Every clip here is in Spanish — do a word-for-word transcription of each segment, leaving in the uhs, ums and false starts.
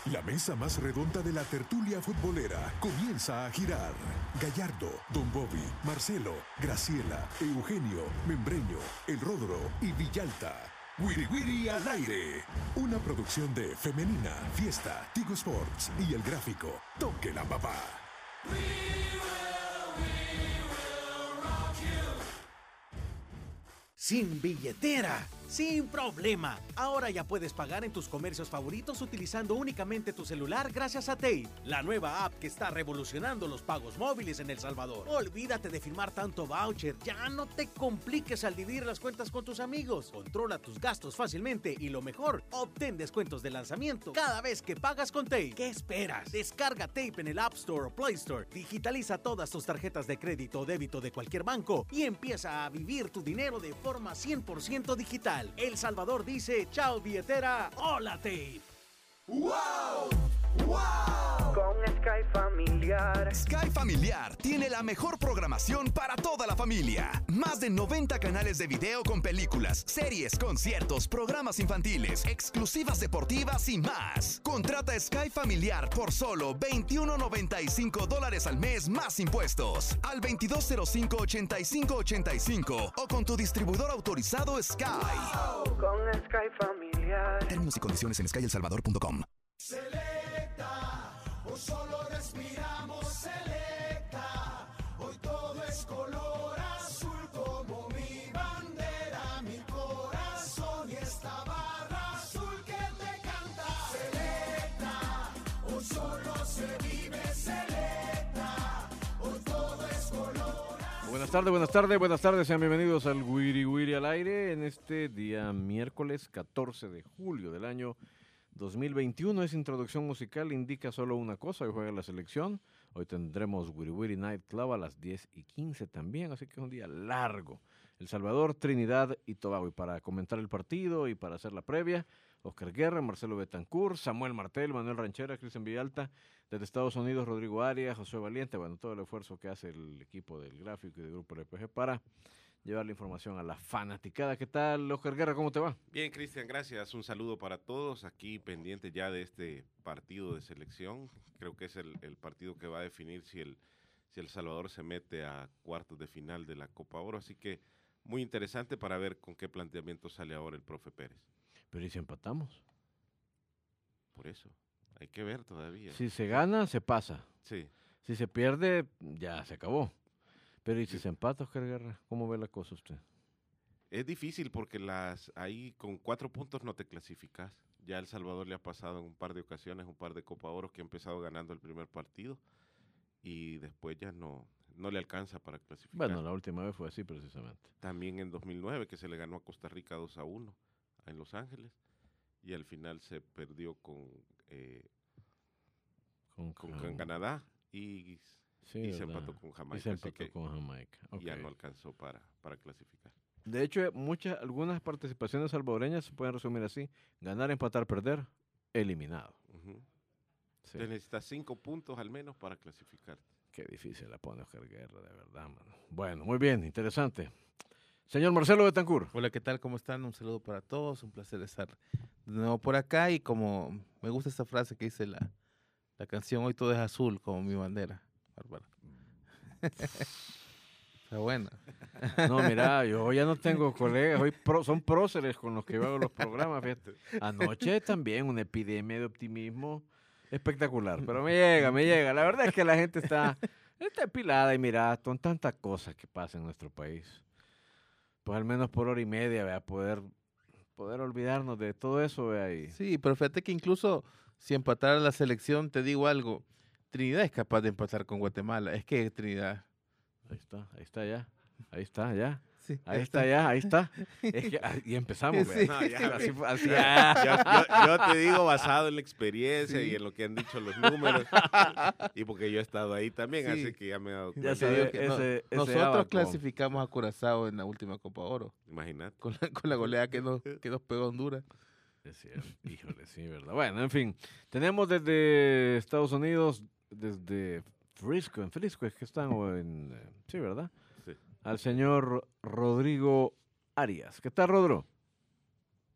La mesa más redonda de la tertulia futbolera comienza a girar. Gallardo, Don Bobby, Marcelo, Graciela, Eugenio, Membreño, El Rodro y Villalta. Wiri Wiri al aire. Una producción de Femenina, Fiesta, Tigo Sports y El Gráfico. Toque la papá. We will, we will rock you. Sin billetera, sin problema. Ahora ya puedes pagar en tus comercios favoritos utilizando únicamente tu celular gracias a Tape, la nueva app que está revolucionando los pagos móviles en El Salvador. Olvídate de firmar tanto voucher, ya no te compliques al dividir las cuentas con tus amigos. Controla tus gastos fácilmente y lo mejor, obtén descuentos de lanzamiento cada vez que pagas con Tape. ¿Qué esperas? Descarga Tape en el App Store o Play Store, digitaliza todas tus tarjetas de crédito o débito de cualquier banco y empieza a vivir tu dinero de forma cien por ciento digital. El Salvador dice, chao billetera, hola Tape. ¡Wow! ¡Wow! Con Sky Familiar. Sky Familiar tiene la mejor programación para toda la familia. Más de noventa canales de video con películas, series, conciertos, programas infantiles, exclusivas deportivas y más. Contrata Sky Familiar por solo veintiuno noventa y cinco dólares al mes más impuestos. Al veintidós cero cinco, ochenta y cinco ochenta y cinco o con tu distribuidor autorizado Sky. Wow. Con Sky Familiar. Términos y condiciones en sky el salvador punto com. Selecta, o solo respiramos Selecta. Hoy todo es color azul como mi bandera, mi corazón y esta barra azul que te canta. Selecta, hoy solo se vive Selecta. Hoy todo es color azul. Buenas tardes, buenas tardes, buenas tardes. Sean bienvenidos al Wiri Wiri al aire en este día miércoles catorce de julio del año dos mil veintiuno. Esa introducción musical indica solo una cosa: hoy juega la selección. Hoy tendremos Wiri Wiri Night Club a las diez y quince también, así que es un día largo. El Salvador, Trinidad y Tobago. Y para comentar el partido y para hacer la previa, Oscar Guerra, Marcelo Betancourt, Samuel Martel, Manuel Ranchera, Cristian Villalta. Desde Estados Unidos, Rodrigo Arias, José Valiente. Bueno, todo el esfuerzo que hace el equipo del Gráfico y del Grupo R P G para llevar la información a la fanaticada. ¿Qué tal, Oscar Guerra? ¿Cómo te va? Bien, Cristian, gracias. Un saludo para todos. Aquí pendiente ya de este partido de selección. Creo que es el, el partido que va a definir si el, si El Salvador se mete a cuartos de final de la Copa Oro. Así que muy interesante para ver con qué planteamiento sale ahora el profe Pérez. Pero ¿y si empatamos? Por eso, hay que ver todavía. Si se gana, se pasa. Sí. Si se pierde, ya se acabó. Pero ¿y si se empata, Oscar Guerra? ¿Cómo ve la cosa usted? Es difícil porque las ahí con cuatro puntos no te clasificas. Ya El Salvador le ha pasado en un par de ocasiones, un par de Copa Oro, que ha empezado ganando el primer partido y después ya no, no le alcanza para clasificar. Bueno, la última vez fue así precisamente. También en dos mil nueve, que se le ganó a Costa Rica dos a uno en Los Ángeles y al final se perdió con, eh, con, con, con con Canadá y... Sí, y se ¿verdad? empató con Jamaica. Y se empató que con Jamaica. Okay. Ya no alcanzó para, para clasificar. De hecho, muchas, algunas participaciones salvadoreñas se pueden resumir así: ganar, empatar, perder, eliminado. Uh-huh. Sí. Te necesitas cinco puntos al menos para clasificar. Qué difícil la pone Oscar Guerra, de verdad, mano. Bueno, muy bien, interesante. Señor Marcelo Betancourt. Hola, ¿qué tal? ¿Cómo están? Un saludo para todos. Un placer estar de nuevo por acá. Y como me gusta esta frase que dice la, la canción, hoy todo es azul, como mi bandera. Bárbara. Está buena. No, mira, yo ya no tengo colegas, hoy pro, son próceres con los que yo hago los programas. Fíjate. Anoche también una epidemia de optimismo espectacular, pero me llega, me llega. La verdad es que la gente está, está empilada y mira, con tantas cosas que pasan en nuestro país. Pues al menos por hora y media, vea, poder, poder olvidarnos de todo eso, vea ahí. Sí, pero fíjate que incluso si empatara la selección, te digo algo, Trinidad es capaz de empatar con Guatemala. Es que Trinidad... Ahí está, ahí está ya. Ahí está ya. Sí, ahí está ya, ahí está. Es que, y empezamos, sí. No, ya, así, así, ya. Yo, yo, yo te digo basado en la experiencia Sí. y en lo que han dicho los números. Y porque yo he estado ahí también, Sí. así que ya me he dado Ya cuenta. se Te digo dio que no- ese- ese nosotros abaco. clasificamos a Curazao en la última Copa Oro, Imagínate. con la, con la goleada que nos, que nos pegó Honduras. Es cierto, híjole, sí, ¿verdad? Bueno, en fin, tenemos desde Estados Unidos, desde Frisco, en Frisco es que están, o en, eh, sí, ¿verdad? Sí. Al señor Rodrigo Arias. ¿Qué tal, Rodro?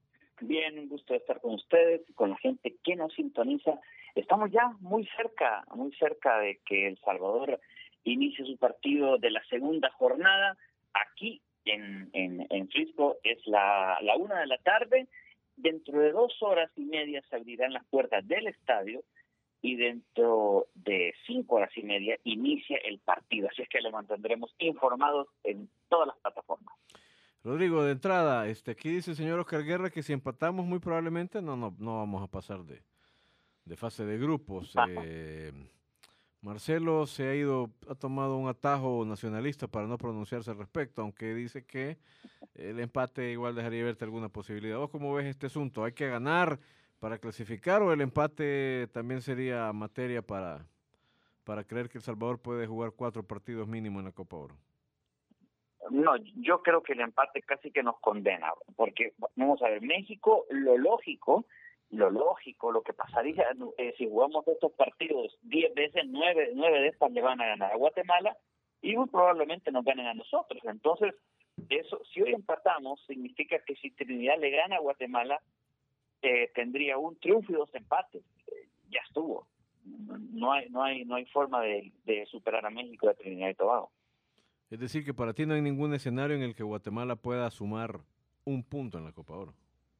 Bien, un gusto estar con ustedes, con la gente que nos sintoniza. Estamos ya muy cerca, muy cerca de que El Salvador inicie su partido de la segunda jornada. Aquí en, en, en Frisco es la, la una de la tarde. Dentro de dos horas y media se abrirán las puertas del estadio y dentro de cinco horas y media inicia el partido. Así es que lo mantendremos informados en todas las plataformas. Rodrigo, de entrada, este, aquí dice el señor Oscar Guerra que si empatamos muy probablemente no, no, no vamos a pasar de, de fase de grupos. Eh, Marcelo se ha ido, ha tomado un atajo nacionalista para no pronunciarse al respecto, aunque dice que el empate igual dejaría verte alguna posibilidad. ¿Vos cómo ves este asunto? ¿Hay que ganar para clasificar o el empate también sería materia para, para creer que El Salvador puede jugar cuatro partidos mínimo en la Copa Oro? No, yo creo que el empate casi que nos condena, porque vamos a ver, México, lo lógico, lo lógico, lo que pasaría eh, si jugamos estos partidos diez veces, nueve, nueve de estas le van a ganar a Guatemala y muy probablemente nos ganen a nosotros. Entonces, eso, si hoy empatamos, significa que si Trinidad le gana a Guatemala, eh, tendría un triunfo y dos empates. Eh, ya estuvo. No hay, no hay, no hay forma de, de superar a México de Trinidad y Tobago. Es decir, que para ti no hay ningún escenario en el que Guatemala pueda sumar un punto en la Copa Oro.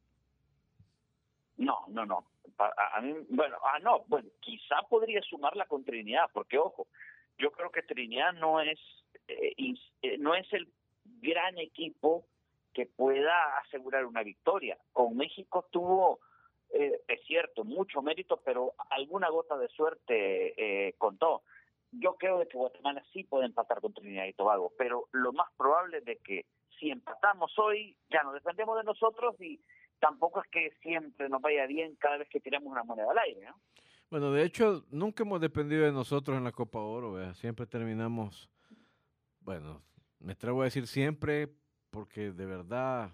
No, no, no. A, a mí, bueno, ah, no, bueno, quizá podría sumarla con Trinidad, porque ojo, yo creo que Trinidad no es, eh, eh, no es el gran equipo que pueda asegurar una victoria. Con México tuvo, eh, es cierto, mucho mérito, pero alguna gota de suerte eh, contó. Yo creo que Guatemala sí puede empatar con Trinidad y Tobago, pero lo más probable es de que si empatamos hoy, ya nos dependemos de nosotros y tampoco es que siempre nos vaya bien cada vez que tiramos una moneda al aire, ¿no? Bueno, de hecho, nunca hemos dependido de nosotros en la Copa Oro, ¿verdad? Siempre terminamos, bueno, me atrevo a decir siempre, porque de verdad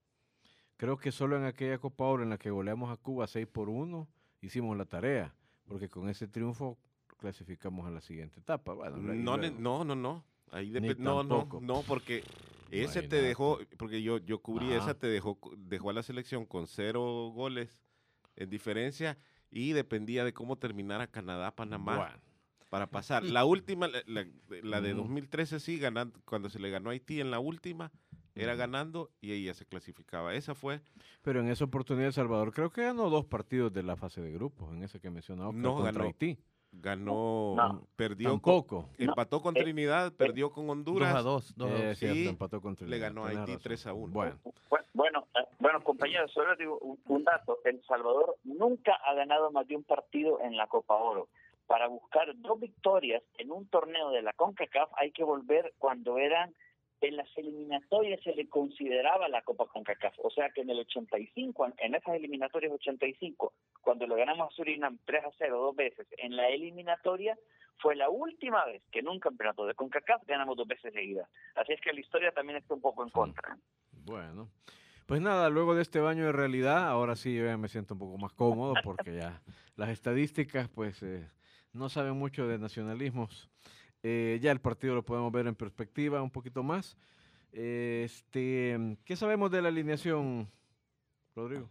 creo que solo en aquella Copa Oro en la que goleamos a Cuba seis por uno hicimos la tarea, porque con ese triunfo clasificamos a la siguiente etapa. Bueno, no, luego, no, no, no. Ahí dep- ni no, tampoco. no, no, porque ese no te dejó, porque yo, yo cubrí Ajá. esa, te dejó, dejó a la selección con cero goles en diferencia y dependía de cómo terminara Canadá, Panamá Bueno. para pasar. La última, la, la, la de dos mil trece sí, ganando, cuando se le ganó a Haití en la última, era ganando y ahí ya se clasificaba. Esa fue. Pero en esa oportunidad El Salvador creo que ganó dos partidos de la fase de grupos, en ese que mencionaba, no contra ganó. Haití. Ganó, no, perdió tampoco. Con, empató con Eh, Trinidad, eh, perdió con Honduras. dos a dos. dos a dos. Eh, cierto, y empató con Trinidad. le ganó a tenés Haití razón. tres a uno. Bueno, Bueno, eh, bueno, compañeros, solo digo un, un dato. El Salvador nunca ha ganado más de un partido en la Copa Oro. Para buscar dos victorias en un torneo de la CONCACAF hay que volver cuando eran en las eliminatorias se le consideraba la Copa CONCACAF. O sea que en el ochenta y cinco, en esas eliminatorias ochenta y cinco, cuando lo ganamos a Surinam tres a cero dos veces, en la eliminatoria fue la última vez que en un campeonato de CONCACAF ganamos dos veces seguidas. Así es que la historia también está un poco en contra. bueno. Pues nada, luego de este baño de realidad, ahora sí yo ya me siento un poco más cómodo porque ya las estadísticas pues eh, no saben mucho de nacionalismos. Eh, ya el partido lo podemos ver en perspectiva un poquito más. Eh, este, ¿qué sabemos de la alineación, Rodrigo?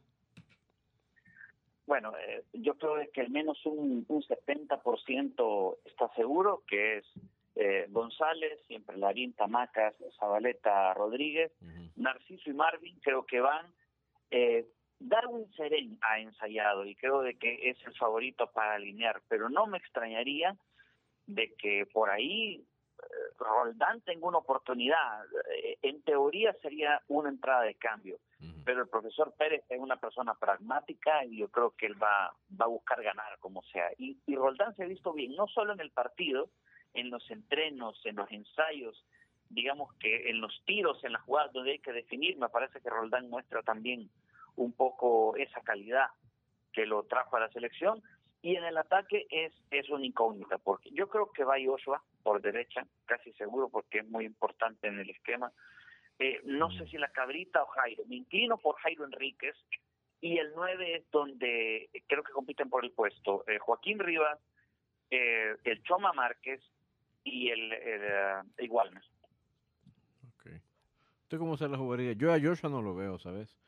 Bueno, eh, yo creo que al menos un, un setenta por ciento está seguro, que es eh, González, siempre Larín, Tamacas, Zabaleta, Rodríguez, uh-huh. Narciso y Marvin, creo que van. Eh, Darwin Serén ha ensayado y creo de que es el favorito para alinear, pero no me extrañaría de que por ahí eh, Roldán tenga una oportunidad. Eh, en teoría sería una entrada de cambio, uh-huh. pero el profesor Pérez es una persona pragmática y yo creo que él va, va a buscar ganar como sea. Y, y Roldán se ha visto bien, no solo en el partido, en los entrenos, en los ensayos, digamos que en los tiros, en las jugadas donde hay que definir, me parece que Roldán muestra también un poco esa calidad que lo trajo a la selección. Y en el ataque es, es una incógnita, porque yo creo que va Joshua por derecha, casi seguro, porque es muy importante en el esquema. Eh, no sé si la Cabrita o Jairo. Me inclino por Jairo Enríquez. Y el nueve es donde creo que compiten por el puesto eh, Joaquín Rivas, eh, el Choma Márquez y el, el, el Igualmes. Okay. ¿Usted cómo se la jugaría? Yo a Joshua no lo veo, ¿sabes?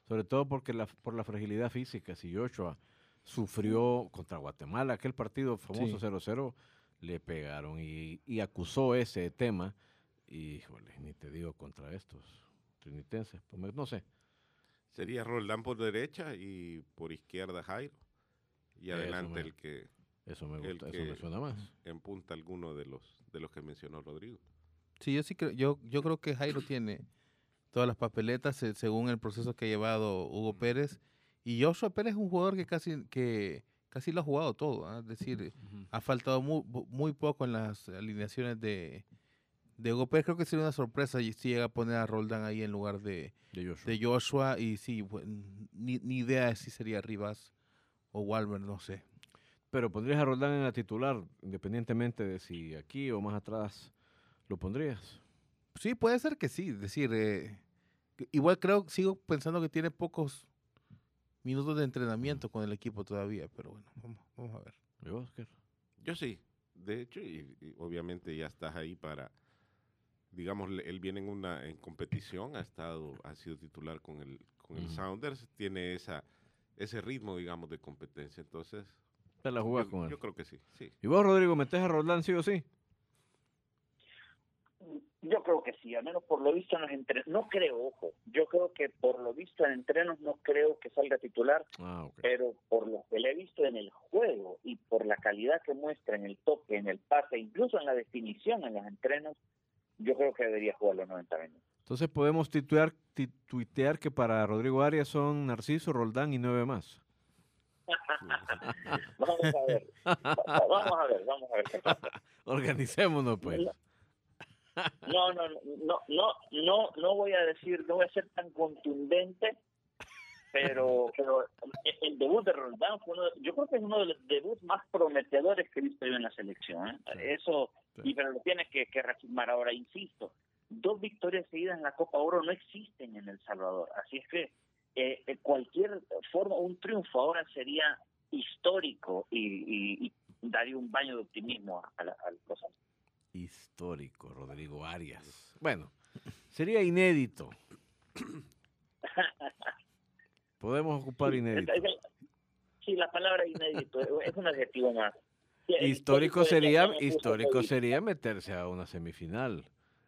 Sobre todo porque la, por la fragilidad física. Si Joshua sufrió contra Guatemala, aquel partido famoso Sí. cero cero, le pegaron y, y acusó ese tema. Y, híjole, ni te digo contra estos trinitenses. Pues me- no sé. Sería Roldán por derecha y por izquierda Jairo. Y Eso adelante me- el que Eso me el gusta, que eso me suena más. empunta alguno de los de los que mencionó Rodrigo. Sí, yo sí creo, yo, yo creo que Jairo tiene todas las papeletas eh, según el proceso que ha llevado Hugo Pérez. Y Joshua Pérez es un jugador que casi, que casi lo ha jugado todo. ¿ah? Es decir, ha faltado muy, muy poco en las alineaciones de, de Hugo Pérez. Creo que sería una sorpresa y si llega a poner a Roldán ahí en lugar de, De Joshua. de Joshua. Y sí, pues, ni, ni idea de si sería Rivas o Walmer, no sé. Pero pondrías a Roldán en la titular, independientemente de si aquí o más atrás lo pondrías. Sí, puede ser que sí. Es decir, eh, que- igual creo, sigo pensando que tiene pocos minutos de entrenamiento con el equipo todavía, pero bueno, vamos, vamos a ver. ¿Y vos, Oscar? Yo sí, de hecho, y, y obviamente ya estás ahí para, digamos, le- él viene en una en competición, ha estado, ha sido titular con el con el Ujú. Sounders, tiene esa ese ritmo, digamos, de competencia, entonces Te la jugás yo, con él. yo creo que sí, sí. ¿Y vos, Rodrigo, metés a Roldán sí o sí? Yo creo que sí, al menos por lo visto en los entrenos. No creo, ojo, yo creo que por lo visto en entrenos no creo que salga titular, Ah, ok. pero por lo que le he visto en el juego y por la calidad que muestra en el toque, en el pase, incluso en la definición en los entrenos, yo creo que debería jugar los noventa minutos. Entonces podemos titular, ti- tuitear que para Rodrigo Arias son Narciso, Roldán y nueve más. Vamos a ver, va- vamos a ver, vamos a ver qué pasa. Organicémonos, pues. No, no, no, no, no, no voy a decir, no voy a ser tan contundente, pero, pero el debut de Roldán fue uno, de- yo creo que es uno de los debuts más prometedores que he visto yo en la selección. ¿eh? Sí, Eso, sí. y pero lo tienes que, que reafirmar ahora, insisto. Dos victorias seguidas en la Copa Oro no existen en El Salvador, así es que eh, de cualquier forma, un triunfo ahora sería histórico y, y, y daría un baño de optimismo a, la, a las cosas. Histórico, Rodrigo Arias. Bueno, sería inédito. Podemos ocupar inédito. Es- es- Sí, la palabra inédito es un adjetivo más. Sí, el Histórico ya- sería, ya me puso histórico muy- sería meterse a una semifinal.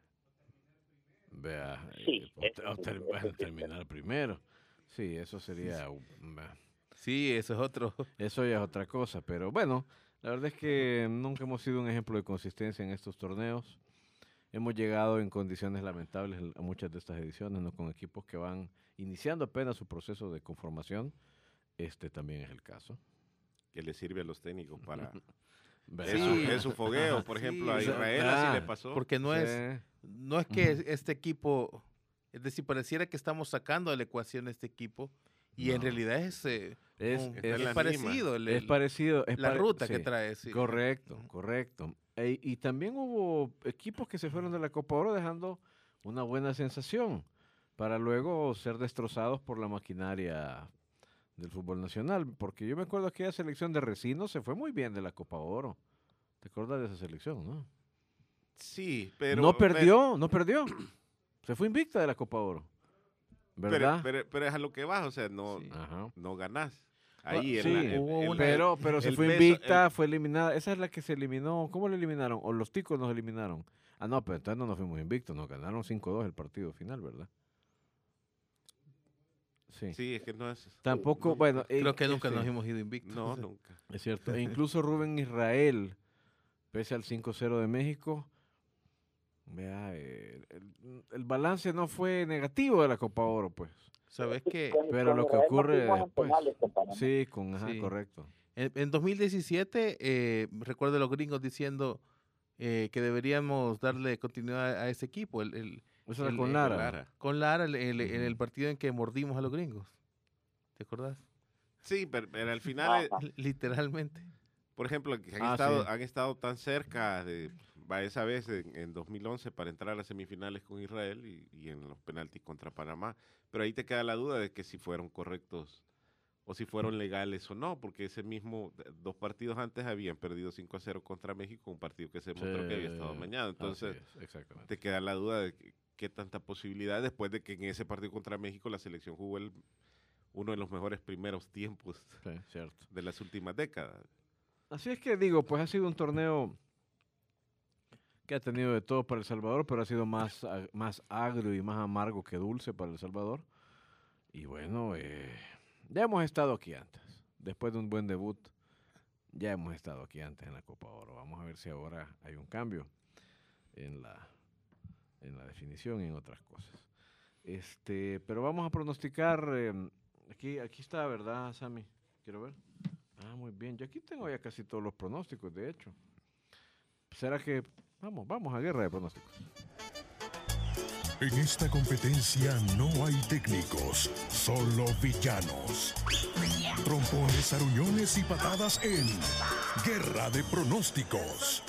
Vea, Sí, eh, eso o sí, ter- eso bueno, sí. terminar primero. Sí, eso sería, un- vea, Sí, eso es otro. eso ya es otra cosa, pero bueno, la verdad es que nunca hemos sido un ejemplo de consistencia en estos torneos. Hemos llegado en condiciones lamentables a muchas de estas ediciones, ¿no? Con equipos que van iniciando apenas su proceso de conformación. Este también es el caso. Que le sirve a los técnicos para ¿Verdad? es, su, es su fogueo, por Sí, ejemplo, a o sea, Israel ah, así le pasó. Porque no es, Sí. no es que Ujú. este equipo, es decir, pareciera que estamos sacando de la ecuación este equipo y en No. realidad es, eh, Es- un- es es la parecido el- Es el- parecido. Es la pare- ruta que sí. trae. Sí. Correcto, Ujú. correcto. E- y también hubo equipos que se fueron de la Copa Oro dejando una buena sensación para luego ser destrozados por la maquinaria del fútbol nacional. Porque yo me acuerdo que aquella selección de Resino se fue muy bien de la Copa Oro. ¿Te acuerdas de esa selección, no? Sí, pero no perdió, no perdió. Se fue invicta de la Copa Oro. Pero, ¿Verdad? pero, pero es a lo que vas, o sea, no, Sí. Ajá. no ganás. Ahí Sí, en la- en- hubo en una- la- Pero, pero se el fue peso- invicta, fue eliminada. Esa es la que se eliminó. ¿Cómo la eliminaron? ¿O los ticos nos eliminaron? Ah, no, pero entonces no nos fuimos invictos. Nos ganaron cinco dos el partido final, ¿verdad? Sí. Sí, es que no es. Tampoco, no, bueno. Creo eh, que nunca sí, nos hemos ido invictos. No, nunca. Es cierto. E incluso Rubén Israel, pese al cinco cero de México, vea, eh, el, el balance no fue negativo de la Copa Oro, pues. ¿Sabes qué? Con- Pero con lo que Israel ocurre nos fuimos en después. penales con Panamá. Sí, con, ajá, Sí. correcto. En, en dos mil diecisiete, eh, recuerdo a los gringos diciendo eh, que deberíamos darle continuidad a, a ese equipo. El, el- Eso era el- con el- Lara. Lara. con Lara el- el- en el Ujú. partido en que mordimos a los gringos. ¿Te acordás? Sí, pero, pero al final, eh, Ajá. Literalmente. por ejemplo, que han, Ah, estado, sí. han estado tan cerca de va, esa vez en, en dos mil once para entrar a las semifinales con Israel y, y en los penaltis contra Panamá. Pero ahí te queda la duda de que si fueron correctos o si fueron legales o no, porque ese mismo, dos partidos antes habían perdido cinco a cero contra México, un partido que se mostró Sí, que había estado amañado. Entonces, así es, exactamente. te queda la duda de qué, qué tanta posibilidad después de que en ese partido contra México la selección jugó el, uno de los mejores primeros tiempos Sí, cierto. de las últimas décadas. Así es que digo, pues ha sido un torneo que ha tenido de todo para El Salvador, pero ha sido más, a- más agrio y más amargo que dulce para El Salvador. Y bueno, eh, ya hemos estado aquí antes. Después de un buen debut, ya hemos estado aquí antes en la Copa Oro. Vamos a ver si ahora hay un cambio en la, en la definición y en otras cosas. Este, pero vamos a pronosticar. eh, aquí, aquí está, ¿verdad, Sammy? Quiero ver. Ah, muy bien. Yo aquí tengo ya casi todos los pronósticos, de hecho. ¿Será que vamos, vamos a guerra de pronósticos? En esta competencia no hay técnicos, solo villanos. Trompones, aruñones y patadas en Guerra de Pronósticos.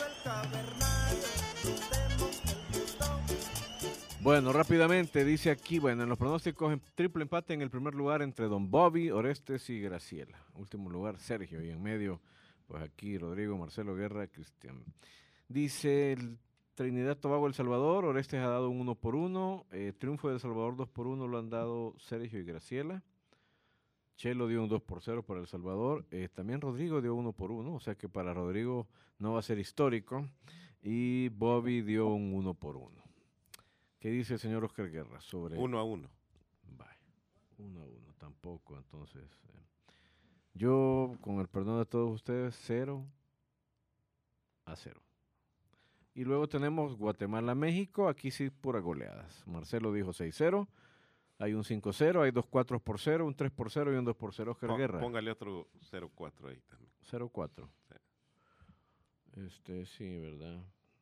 Bueno, rápidamente dice aquí, bueno, en los pronósticos, en triple empate en el primer lugar entre Don Bobby, Orestes y Graciela. Último lugar, Sergio. Y en medio, pues aquí Rodrigo, Marcelo Guerra, Cristian. Dice el Trinidad Tobago El Salvador, Orestes ha dado un uno por uno, eh, triunfo de El Salvador dos por uno lo han dado Sergio y Graciela. Chelo dio un dos por cero para El Salvador, eh, también Rodrigo dio uno por uno, o sea que para Rodrigo no va a ser histórico, y Bobby dio un uno por uno. ¿Qué dice el señor Oscar Guerra sobre...? Uno a uno. Vale, uno a uno, tampoco, entonces... eh, yo, con el perdón de todos ustedes, cero a cero. Y luego tenemos Guatemala-México, aquí sí puras goleadas. Marcelo dijo seis cero, hay un cinco cero, hay dos cuatro por cero, un tres por cero y un dos por cero. Oscar Pó- Guerra, Póngale otro cero cuatro ahí también. cero cuatro. Sí. Este, sí, ¿verdad?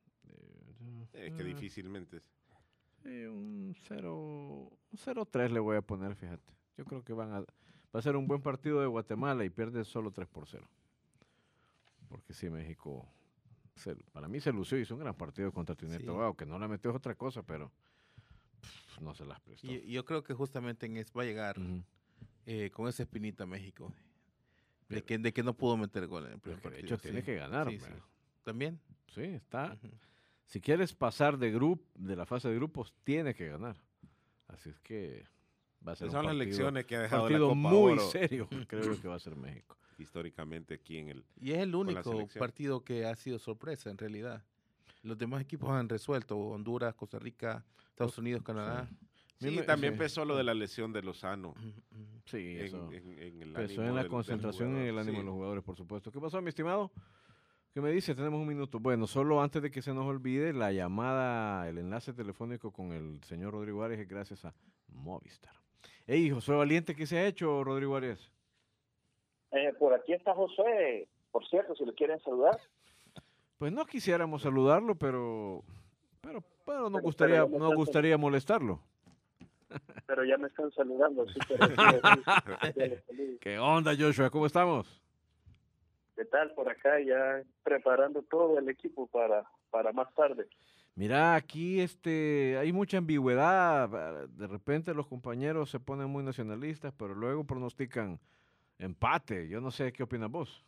Eh, Es que ah, difícilmente. sí, un cero, un cero tres le voy a poner, fíjate. Yo creo que van a, va a ser un buen partido de Guatemala y pierde solo tres por cero. Porque sí, México... Se- para mí se lució, hizo un gran partido contra Trinidad y Sí. Tobago, que no la metió es otra cosa, pero pff, no se las prestó. Y, y yo creo que justamente en eso va a llegar Ujú. eh, con esa espinita México. De Pero- que, de que no pudo meter gol en el Pero primer que de partido. hecho tiene sí. que ganar. Sí, sí. ¿verdad? También. Sí, está. Ujú. Si quieres pasar de grupo, de la fase de grupos, tiene que ganar. Así es que va a ser Esas un son las partido, lecciones que ha dejado la partido Copa muy Oro serio, creo yo que va a ser México. históricamente aquí en el... Y es el la único selección. partido que ha sido sorpresa en realidad. Los demás equipos han resuelto. Honduras, Costa Rica, Estados Unidos, Canadá. Sí, Mime- también sí. pesó lo de la lesión de Lozano Sí, en, eso. en- en el Pesó ánimo en la del- del concentración y en jugador. el ánimo Sí. de los jugadores, por supuesto. ¿Qué pasó, mi estimado? ¿Qué me dice? Tenemos un minuto. Bueno, solo antes de que se nos olvide, la llamada, el enlace telefónico con el señor Rodrigo Arias es gracias a Movistar. Ey, Josué Valiente, ¿qué se ha hecho, Rodrigo Arias? Eh, por aquí está Josué, por cierto, si lo quieren saludar. Pues no quisiéramos saludarlo, pero pero, pero nos Pero- gustaría, pero ya me nos están gustaría molestarlo. Pero ya me están saludando, así que ya les saludo. ¿Qué onda, Joshua? ¿Cómo estamos? ¿Qué tal por acá? Ya preparando todo el equipo para, para más tarde. Mira, aquí este, hay mucha ambigüedad. De repente los compañeros se ponen muy nacionalistas, pero luego pronostican empate. Yo no sé qué opinas vos.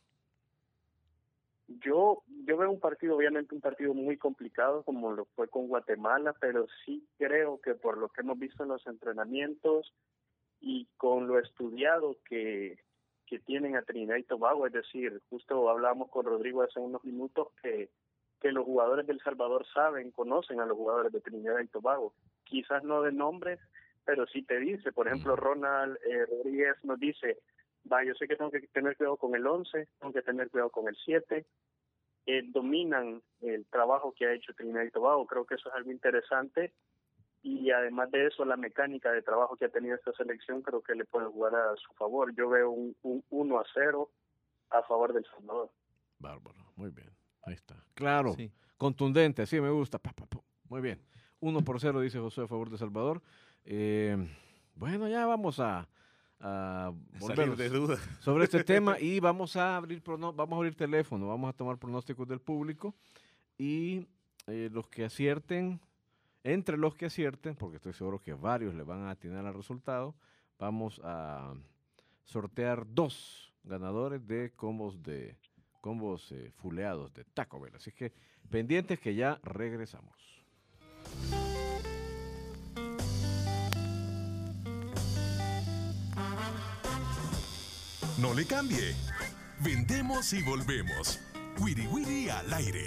Yo, yo veo un partido, obviamente un partido muy complicado como lo fue con Guatemala, pero sí creo que por lo que hemos visto en los entrenamientos y con lo estudiado que, que tienen a Trinidad y Tobago, es decir, justo hablábamos con Rodrigo hace unos minutos que, que los jugadores de El Salvador saben, conocen a los jugadores de Trinidad y Tobago, quizás no de nombres, pero sí te dice, por ejemplo, Ronald eh, Rodríguez nos dice, va, yo sé que tengo que tener cuidado con el once, tengo que tener cuidado con el siete, eh, dominan el trabajo que ha hecho Trinidad y Tobago, creo que eso es algo interesante, y además de eso, la mecánica de trabajo que ha tenido esta selección creo que le puede jugar a su favor. Yo veo un, un uno a cero a favor del Salvador. Bárbaro, muy bien. Ahí está. Claro, Sí. contundente, así me gusta. Pa, pa, pa. Muy bien. Uno por cero, dice José, a favor de Salvador. Eh, bueno, ya vamos a, a Salir volvernos de duda. sobre este tema y vamos a abrir prono- vamos a abrir teléfono, vamos a tomar pronósticos del público y eh, los que acierten, entre los que acierten, porque estoy seguro que varios le van a atinar al resultado, vamos a sortear dos ganadores de combos de combos eh, fuleados de Taco Bell. Así que pendientes que ya regresamos. No le cambie. Vendemos y volvemos. Wiri Wiri al aire.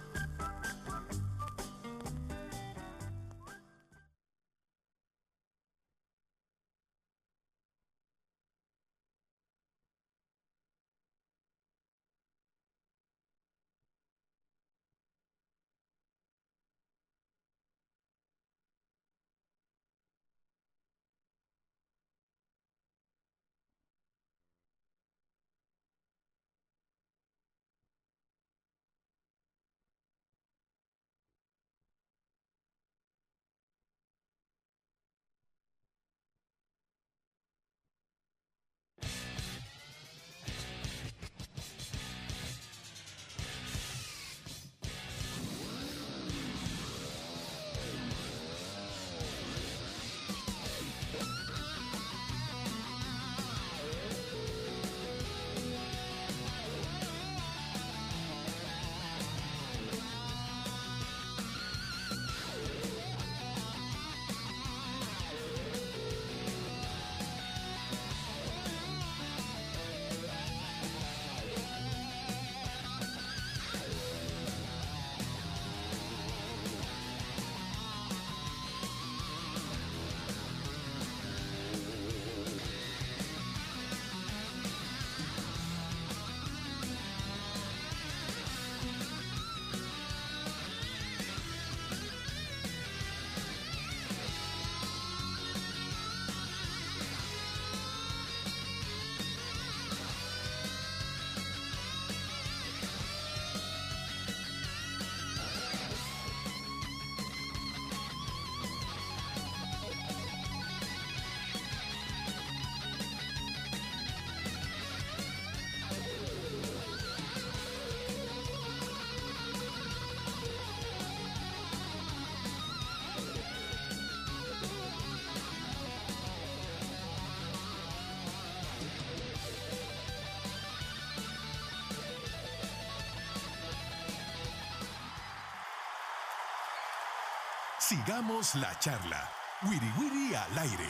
Sigamos la charla. Wiri Wiri al aire.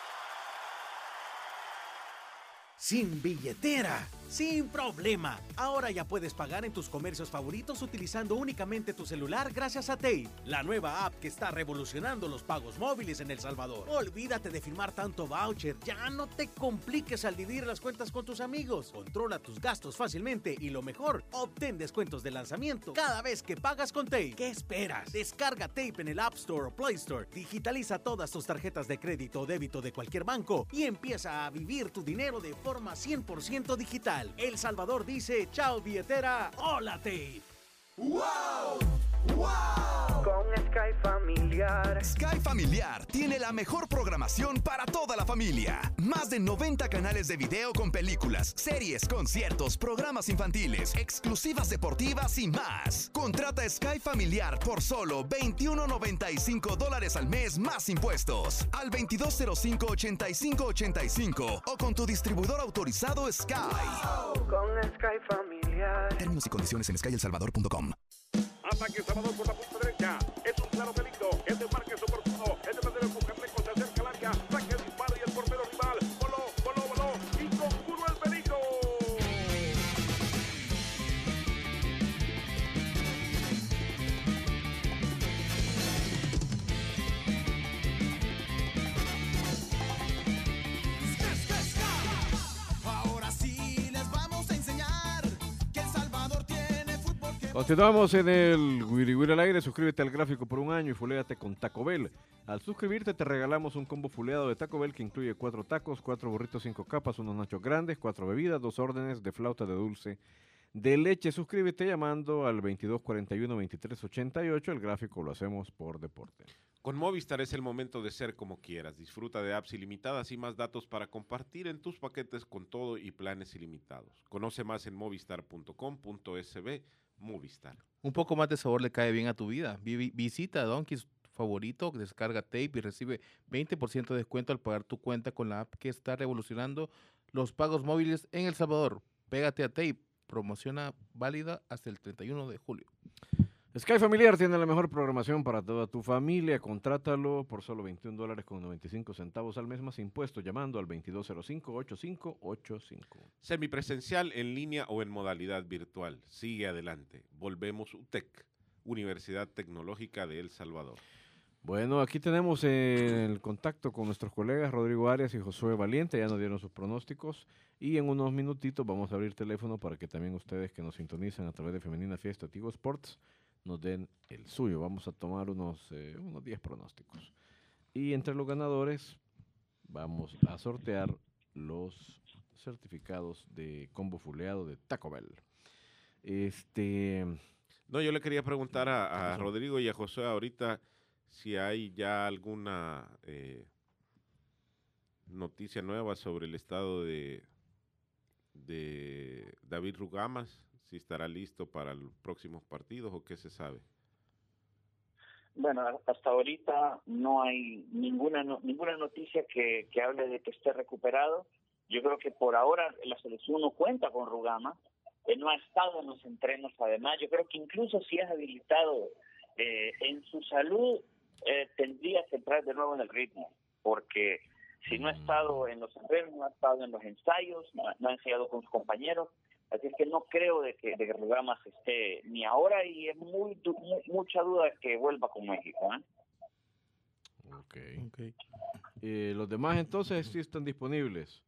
Sin billetera, sin problema. Ahora ya puedes pagar en tus comercios favoritos utilizando únicamente tu celular gracias a Tape, la nueva app que está revolucionando los pagos móviles en El Salvador. Olvídate de firmar tanto voucher, ya no te compliques al dividir las cuentas con tus amigos. Controla tus gastos fácilmente y lo mejor, obtén descuentos de lanzamiento cada vez que pagas con Tape. ¿Qué esperas? Descarga Tape en el App Store o Play Store, digitaliza todas tus tarjetas de crédito o débito de cualquier banco y empieza a vivir tu dinero de forma cien por ciento digital. El Salvador dice, chao billetera, hola Tape. ¡Wow! ¡Wow! Con Sky Familiar. Sky Familiar tiene la mejor programación para toda la familia. Más de noventa canales de video con películas, series, conciertos, programas infantiles, exclusivas deportivas y más. Contrata Sky Familiar por solo veintiuno noventa y cinco dólares al mes más impuestos. Al veintidós cero cinco, ochenta y cinco ochenta y cinco o con tu distribuidor autorizado Sky. Wow. Con Sky Familiar. Términos y condiciones en sky el salvador punto com. Ataque Salvador por la punta derecha. Es un claro peligro. El desmarque es oportuno. El defensor empuja Fleco, se acerca al área. Saque el disparo y el portero rival. Voló, voló, voló. Y conjuró el peligro. Ahora sí les vamos a enseñar que El Salvador tiene fútbol que... Continuamos en el Wiri Wiri al aire. Suscríbete al gráfico por un año y fuléate con Taco Bell. Al suscribirte te regalamos un combo fuleado de Taco Bell que incluye cuatro tacos, cuatro burritos, cinco capas, unos nachos grandes, cuatro bebidas, dos órdenes de flauta de dulce de leche. Suscríbete llamando al veintidós cuarenta y uno, veintitrés ochenta y ocho. El gráfico lo hacemos por deporte. Con Movistar es el momento de ser como quieras. Disfruta de apps ilimitadas y más datos para compartir en tus paquetes con todo y planes ilimitados. Conoce más en movistar punto com punto es be. Movistar. Un poco más de sabor le cae bien a tu vida. Vi- visita Donkey's favorito, descarga Tape y recibe veinte por ciento de descuento al pagar tu cuenta con la app que está revolucionando los pagos móviles en El Salvador. Pégate a Tape, promociona válida hasta el treinta y uno de julio. Sky Familiar tiene la mejor programación para toda tu familia. Contrátalo por solo veintiún dólares con noventa y cinco centavos al mes más impuestos llamando al veintidós cero cinco, ochenta y cinco ochenta y cinco. Semipresencial, en línea o en modalidad virtual. Sigue adelante. Volvemos U T E C, Universidad Tecnológica de El Salvador. Bueno, aquí tenemos eh, el contacto con nuestros colegas Rodrigo Arias y Josué Valiente. Ya nos dieron sus pronósticos. Y en unos minutitos vamos a abrir teléfono para que también ustedes que nos sintonizan a través de Femenina Fiesta Tigo Sports nos den el suyo. Vamos a tomar unos eh, unos diez pronósticos. Y entre los ganadores vamos a sortear los certificados de combo fuleado de Taco Bell. Este... No, yo le quería preguntar a, a Rodrigo y a José ahorita si hay ya alguna eh, noticia nueva sobre el estado de, de David Rugamas, si estará listo para los próximos partidos o qué se sabe. Bueno, hasta ahorita no hay ninguna no, ninguna noticia que, que hable de que esté recuperado. Yo creo que por ahora la selección no cuenta con Rugama, eh, no ha estado en los entrenos además. Yo creo que incluso si es habilitado eh, en su salud, eh, tendría que entrar de nuevo en el ritmo, porque si no ha estado en los entrenos, no ha estado en los ensayos, no, no ha ensayado con sus compañeros. Así es que no creo de que, de que Rugamas esté ni ahora y es muy, muy mucha duda que vuelva con México. ¿eh? Ok. okay. Eh, ¿Los demás entonces sí están disponibles?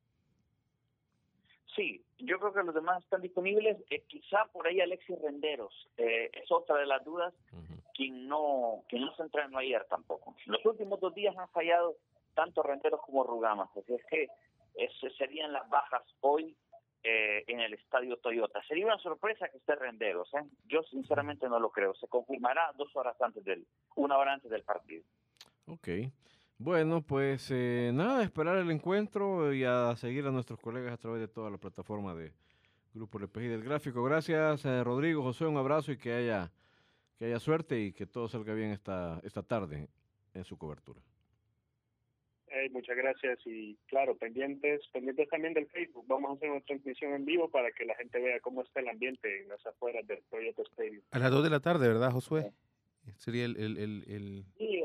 Sí, yo creo que los demás están disponibles. Eh, quizá por ahí Alexis Renderos eh, es otra de las dudas, uh-huh. quien no quien no se entrenó ayer tampoco. Los últimos dos días han fallado tanto Renderos como Rugamas. Así es que esas serían las bajas hoy. Eh, en el estadio Toyota. Sería una sorpresa que esté Renderos, ¿eh? Yo sinceramente no lo creo. Se confirmará dos horas antes del, una hora antes del partido. Ok. Bueno, pues eh, nada, esperar el encuentro y a seguir a nuestros colegas a través de toda la plataforma de Grupo L P G del Gráfico. Gracias, eh, Rodrigo, José, un abrazo y que haya, que haya suerte y que todo salga bien esta, esta tarde en su cobertura. Hey, muchas gracias y claro, pendientes pendientes también del Facebook. Vamos a hacer una transmisión en vivo para que la gente vea cómo está el ambiente en las afueras del Toyota Stadium. A las dos de la tarde, ¿verdad, Josué? Sí. Sería el... el, el, el... Sí.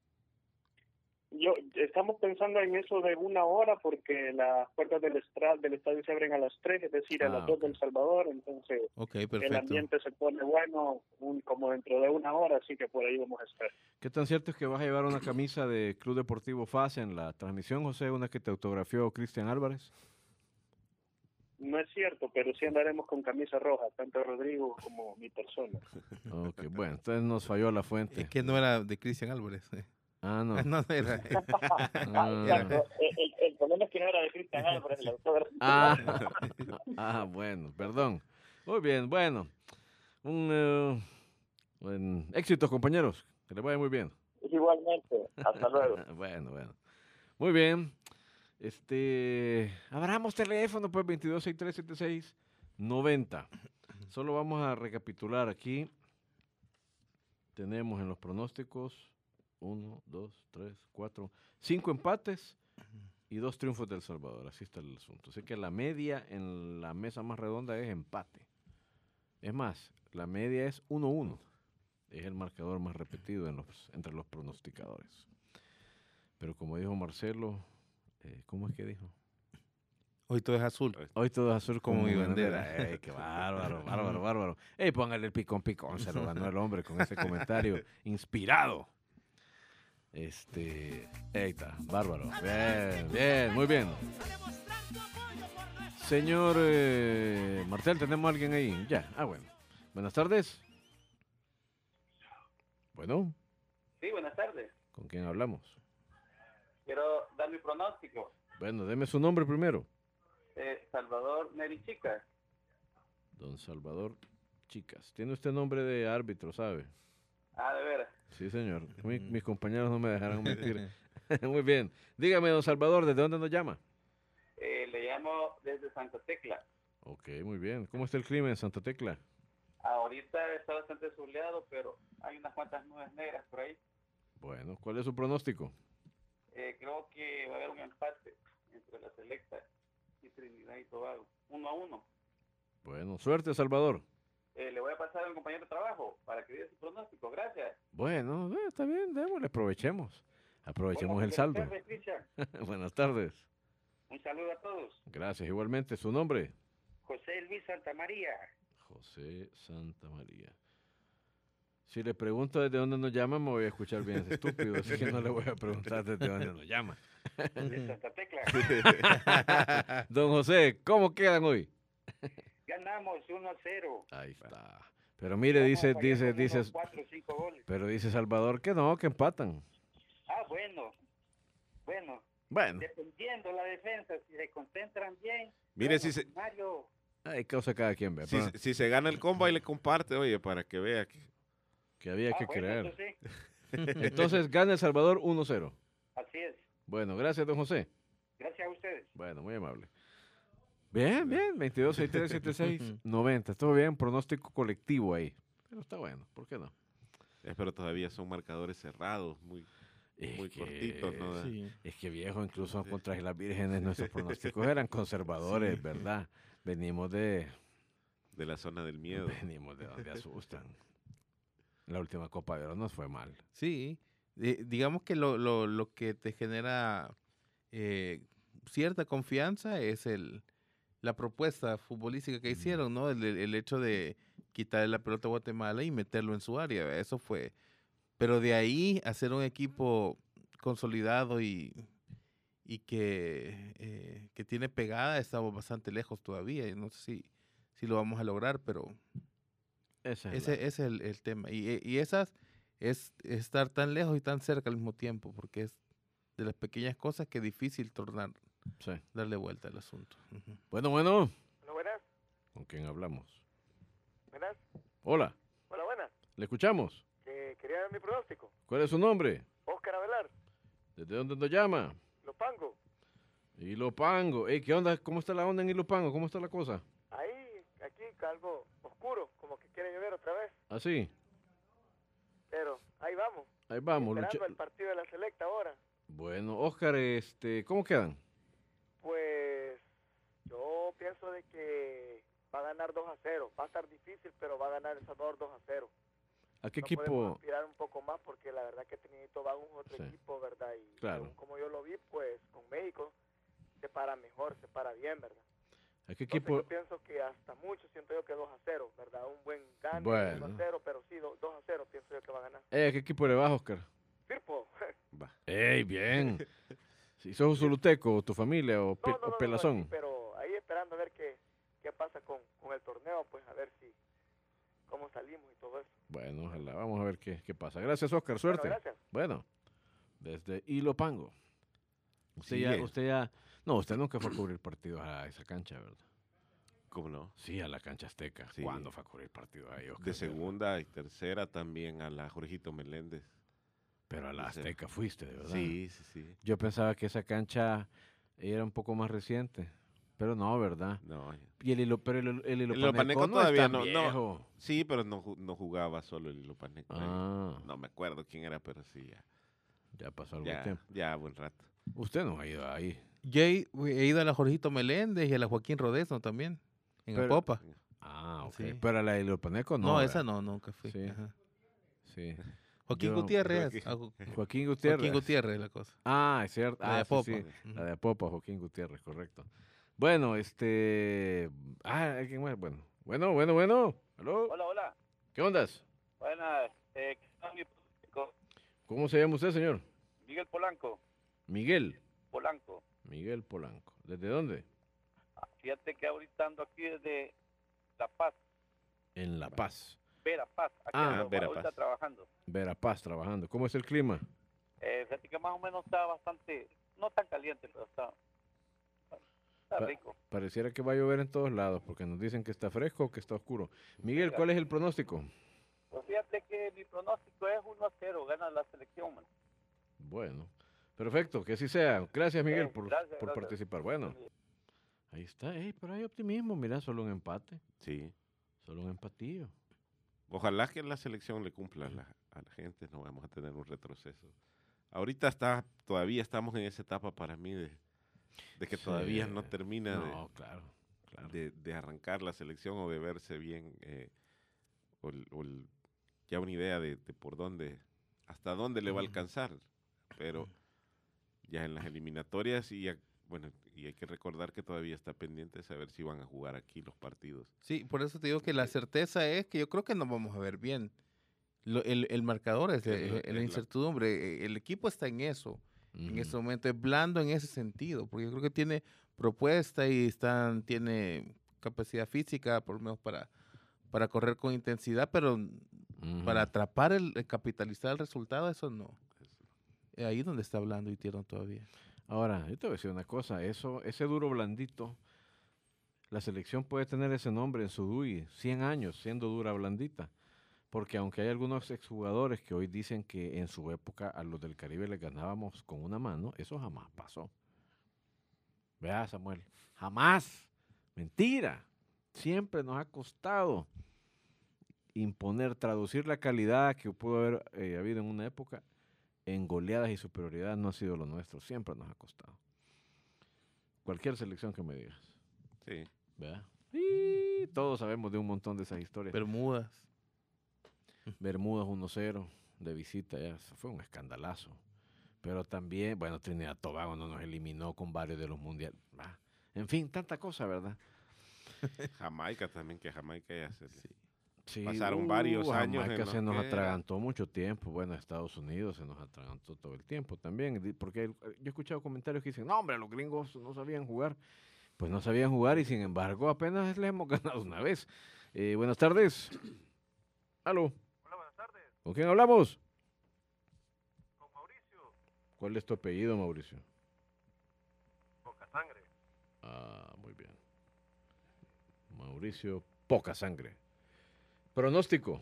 Yo, estamos pensando en eso de una hora porque las puertas del, estra, del estadio se abren a las tres, es decir, a ah, las dos okay. del Salvador, entonces okay, el ambiente se pone bueno un, como dentro de una hora, así que por ahí vamos a estar. ¿Qué tan cierto es que vas a llevar una camisa de Club Deportivo F A S en la transmisión, José, una que te autografió Cristian Álvarez? No es cierto, pero sí andaremos con camisa roja, tanto Rodrigo como mi persona. Ok, bueno, entonces nos falló la fuente. Es que no era de Cristian Álvarez. Eh. Ah, no. no era. ah, Exacto. El, el, el problema es que no era de Cristian Álvarez, el autor. Ah, ah, bueno, perdón. Muy bien, bueno. Un uh, buen éxito, compañeros. Que les vaya muy bien. Igualmente. Hasta luego. bueno, bueno. Muy bien. Este, abramos teléfono, pues, veintidós sesenta y tres setenta y seis noventa. Solo vamos a recapitular aquí. Tenemos en los pronósticos uno, dos, tres, cuatro, cinco empates y dos triunfos de El Salvador. Así está el asunto. Así que la media en la mesa más redonda es empate. Es más, la media es uno uno. Es el marcador más repetido en los, entre los pronosticadores. Pero como dijo Marcelo, eh, ¿cómo es que dijo? Hoy todo es azul. Hoy todo es azul como, como mi bandera. bandera. Ey, qué bárbaro, bárbaro, bárbaro. Ey, póngale el picón, picón. Se lo ganó el hombre con ese comentario inspirado. Este, ahí está, bárbaro. Bien, bien, muy bien. Señor eh, Martel, ¿tenemos a alguien ahí? Ya, ah, bueno. Buenas tardes. Bueno. Sí, buenas tardes. ¿Con quién hablamos? Quiero dar mi pronóstico. Bueno, deme su nombre primero. Eh, Salvador Neri Chicas. Don Salvador Chicas. Tiene usted nombre de árbitro, ¿sabe? Ah, de veras. Sí, señor. Mi, mis compañeros no me dejarán mentir. Muy bien. Dígame, don Salvador, ¿desde dónde nos llama? Eh, le llamo desde Santa Tecla. Ok, muy bien. ¿Cómo está el clima en Santa Tecla? Ahorita está bastante soleado, pero hay unas cuantas nubes negras por ahí. Bueno, ¿cuál es su pronóstico? Eh, creo que va a haber un empate entre la Selecta y Trinidad y Tobago. Uno a uno. Bueno, suerte, Salvador. Eh, le voy a pasar a un compañero de trabajo para que diga su pronóstico. Gracias. Bueno, eh, está bien, démosle, aprovechemos. Aprovechemos Bueno, el saldo. buenas tardes, Cristian. Buenas tardes. Un saludo a todos. Gracias, igualmente. ¿Su nombre? José Luis Santamaría. José Santa María. Si le pregunto desde dónde nos llama, me voy a escuchar bien estúpido, así que no le voy a preguntar desde dónde nos llama. De Santa Tecla. Don José, ¿cómo quedan hoy? Ganamos uno a cero. Ahí está. Pero mire, dice, dice, dice, cuatro o cinco goles. pero dice Salvador que no, que empatan. Ah, bueno. Bueno. Bueno. Dependiendo la defensa, si se concentran bien. Mire, bueno, si se, Mario, Hay causa cada quien, ve. si, pero si se gana el combo, ahí le comparte, oye, para que vea que... que había ah, que bueno, creer. eso sí. Entonces gana El Salvador uno cero. Así es. Bueno, gracias, don José. Gracias a ustedes. Bueno, muy amable. Bien, bien, veintidós, sesenta y tres, setenta y seis, noventa. Estuvo bien, pronóstico colectivo ahí. Pero está bueno, ¿por qué no? Eh, pero todavía son marcadores cerrados, muy, Es muy que- cortitos, ¿no? Sí. Es que viejo, incluso contra las vírgenes nuestros pronósticos eran conservadores, ¿verdad? Venimos de, De la zona del miedo. venimos de donde asustan. La última Copa de Oro nos fue mal. Sí, di- digamos que lo, lo, lo que te genera eh, cierta confianza es el la propuesta futbolística que hicieron, ¿no? El, el- el hecho de quitarle la pelota a Guatemala y meterlo en su área, eso fue. Pero de ahí hacer un equipo consolidado y, y que, eh, que tiene pegada, estamos bastante lejos todavía. Y no sé si, si lo vamos a lograr, pero Esa es ese, la- ese es el, el tema. Y, e- y esas es estar tan lejos y tan cerca al mismo tiempo, porque es de las pequeñas cosas que es difícil tornar, sí. darle vuelta al asunto. Ujú. Bueno, bueno. Hola, buenas. ¿Con quién hablamos? Buenas. Hola, Hola, buenas. ¿le escuchamos? Eh, quería dar mi pronóstico. ¿Cuál es su nombre? Oscar Avelar, ¿Desde dónde nos llama? Lopango. Ilopango. Ey, ¿qué onda? ¿Cómo está la onda en Ilopango? ¿Cómo está la cosa? Ahí, aquí, algo oscuro, como que quiere llover otra vez. Así. Pero ahí vamos. Ahí vamos. Esperando lucha- el partido de la Selecta ahora. Bueno, Oscar, este, ¿cómo quedan? Pues yo pienso de que va a ganar dos a cero. Va a estar difícil, pero va a ganar El Salvador dos a cero. ¿A qué No podemos equipo? aspirar un poco más porque la verdad que Trinidad y Tobago es otro Sí. equipo, ¿verdad? Y Claro. según como yo lo vi, pues con México se para mejor, se para bien, ¿verdad? ¿A qué Entonces, equipo? yo pienso que hasta mucho siento yo que dos a cero, ¿verdad? Un buen gane, Bueno. dos a cero, pero sí, do- dos a cero pienso yo que va a ganar. Eh, ¿a qué equipo le vas, Oscar? Firpo. Va. ¡Ey, bien! Si sos usuluteco, o tu familia, o, pe- No, no, o no, no, pelazón. sí, pero ahí esperando a ver qué, qué pasa con, con el torneo, pues a ver si cómo salimos y todo eso. Bueno, ojalá. Vamos a ver qué, qué pasa. Gracias, Oscar. Suerte. Bueno, gracias. Bueno, desde Ilopango. Usted ya, Sigue. usted ya... No, usted nunca fue a cubrir partidos a esa cancha, ¿verdad? ¿Cómo no? Sí, a la cancha azteca. Sí. ¿Cuándo fue a cubrir partidos ahí, Oscar? De segunda y tercera también a la Jorgito Meléndez. Pero a la Sí. azteca fuiste, de verdad. Sí, sí, sí. Yo pensaba que esa cancha era un poco más reciente. Pero no, ¿verdad? No, Y el hilo, pero el, el, el Ilopaneco Ilopaneco no todavía es tan no, no. viejo. Sí, pero no, ju- no jugaba solo el Ilopaneco. ahí. Ah, No me acuerdo quién era, pero sí, ya. ya pasó algún Ya, tiempo. ya, buen rato. Usted no ha ido ahí. Yo he, he ido a la Jorgito Meléndez y a la Joaquín Rodezno también, en Pero- Apopa. Ah, ok. Sí. Pero a la Ilopaneco no. No, ¿verdad? esa no, nunca fui. Sí. Ajá. Sí. Joaquín Yo- Gutiérrez. Joaquín- ah, Jo- Joaquín Gutiérrez. Joaquín Gutiérrez la cosa. Ah, es cierto. La de Ah, sí, Apopa. sí. Ujú. La de Apopa, Joaquín Gutiérrez, correcto. Bueno, este... Ah, ¿quién más? Bueno, bueno, bueno, bueno. ¿Aló? Hola, hola. ¿Qué ondas? Buenas. Eh, ¿qué tal, mi pronóstico? ¿Cómo se llama usted, señor? Miguel Polanco. Miguel. Polanco. Miguel Polanco. ¿Desde dónde? Ah, Fíjate que ahorita ando aquí desde La Paz, En La Paz. Vera Paz. Aquí Ah, ando, Vera ahorita Paz. trabajando. Verapaz, trabajando. ¿Cómo es el clima? Eh, fíjate que más o menos está bastante, no tan caliente, pero está, está Pa- rico. Pareciera que va a llover en todos lados, porque nos dicen que está fresco o que está oscuro. Miguel, ¿cuál es el pronóstico? Pues fíjate que mi pronóstico es uno a cero, gana la selección, man. Bueno, perfecto, que así sea. Gracias, Miguel, Eh, por, gracias, por gracias. participar. Bueno, ahí está. Ey, pero hay optimismo. Mira, solo un empate. Sí. Solo un empatillo. Ojalá que la selección le cumpla la, a la gente, no vamos a tener un retroceso. Ahorita está, todavía estamos en esa etapa para mí de, de que Sí. todavía no termina No, de, claro, claro. de, de arrancar la selección o de verse bien, eh, o el- o el- ya una idea de, de por dónde, hasta dónde le va a alcanzar. Pero ya en las eliminatorias y ya- bueno, y hay que recordar que todavía está pendiente de saber si van a jugar aquí los partidos. Sí, por eso te digo que la certeza es que yo creo que nos vamos a ver bien. Lo- el, el marcador es, Que es eh, lo- eh, es la la- incertidumbre. eh, El equipo está en eso. En Ujú. ese momento es blando en ese sentido, porque yo creo que tiene propuesta y están, tiene capacidad física, por lo menos para, para correr con intensidad, pero Ujú. para atrapar el, el capitalizar el resultado, eso no. Es ahí donde está hablando y tierno todavía. Ahora, yo te voy a decir una cosa, eso, ese duro blandito, la selección puede tener ese nombre en su D U I, cien años siendo dura blandita, porque aunque hay algunos exjugadores que hoy dicen que en su época a los del Caribe les ganábamos con una mano, eso jamás pasó. Vea, Samuel, jamás, mentira, siempre nos ha costado imponer, traducir la calidad que pudo haber eh, habido en una época en goleadas y superioridad no ha sido lo nuestro, siempre nos ha costado. Cualquier selección que me digas. Sí. ¿Verdad? Y todos sabemos de un montón de esas historias. Bermudas. Bermudas uno cero de visita, ya, eso fue un escandalazo. Pero también, bueno, Trinidad Tobago no nos eliminó con varios de los mundiales. Ah, en fin, tanta cosa, ¿verdad? Jamaica también, que Jamaica ya se... Sí, pasaron uh, varios años en Jamaica los se nos que era- atragantó mucho tiempo. Bueno, Estados Unidos se nos atragantó todo el tiempo también. di- Porque el- yo he escuchado comentarios que dicen, no, hombre, los gringos no sabían jugar. Pues no sabían jugar y sin embargo apenas les hemos ganado una vez. Eh, buenas tardes. Aló. Hola, buenas tardes. ¿Con quién hablamos? Con Mauricio, ¿Cuál es tu apellido, Mauricio? Poca Sangre. Ah, muy bien. Mauricio, poca sangre. Pronóstico.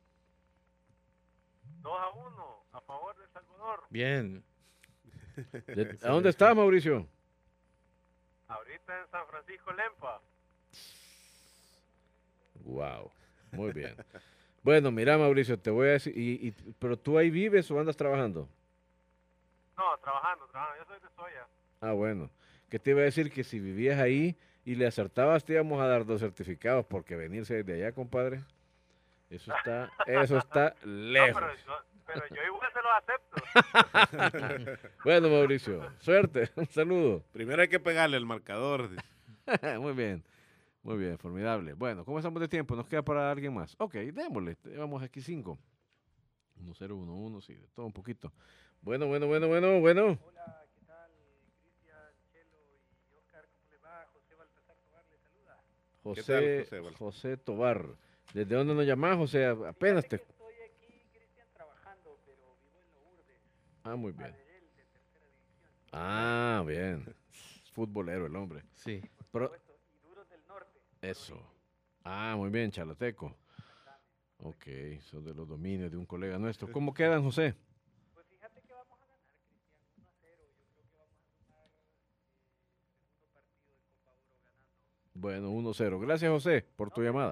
dos a uno a favor de El Salvador. Bien. De- ¿A dónde estás, Mauricio? Ahorita en San Francisco Lempa. Wow, muy bien. Bueno, mira, Mauricio, te voy a decir, y, y- ¿pero tú ahí vives o andas trabajando? No, trabajando, trabajando. Yo soy de Soya. Ah, bueno. Que te iba a decir que si vivías ahí y le acertabas, te íbamos a dar dos certificados, porque venirse desde allá, compadre, eso está, eso está lejos. No, pero yo, pero yo igual se los acepto. Bueno, Mauricio, suerte, un saludo. Primero hay que pegarle el marcador. Muy bien, muy bien, formidable. Bueno, ¿cómo estamos de tiempo? ¿Nos queda para alguien más? Ok, démosle, llevamos aquí cinco. uno cero uno uno, sí, de todo un poquito. Bueno, bueno, bueno, bueno, bueno. ¿Qué José, tal, José? Bueno. José Tobar. ¿Desde dónde nos llamás, José? Apenas te... Ah, muy bien. Ah, bien. Futbolero el hombre. Sí. Pero... Eso. Ah, muy bien, chalateco. Ok, son de los dominios de un colega nuestro. ¿Cómo quedan, José? Bueno, uno cero. Gracias, José, por tu llamada.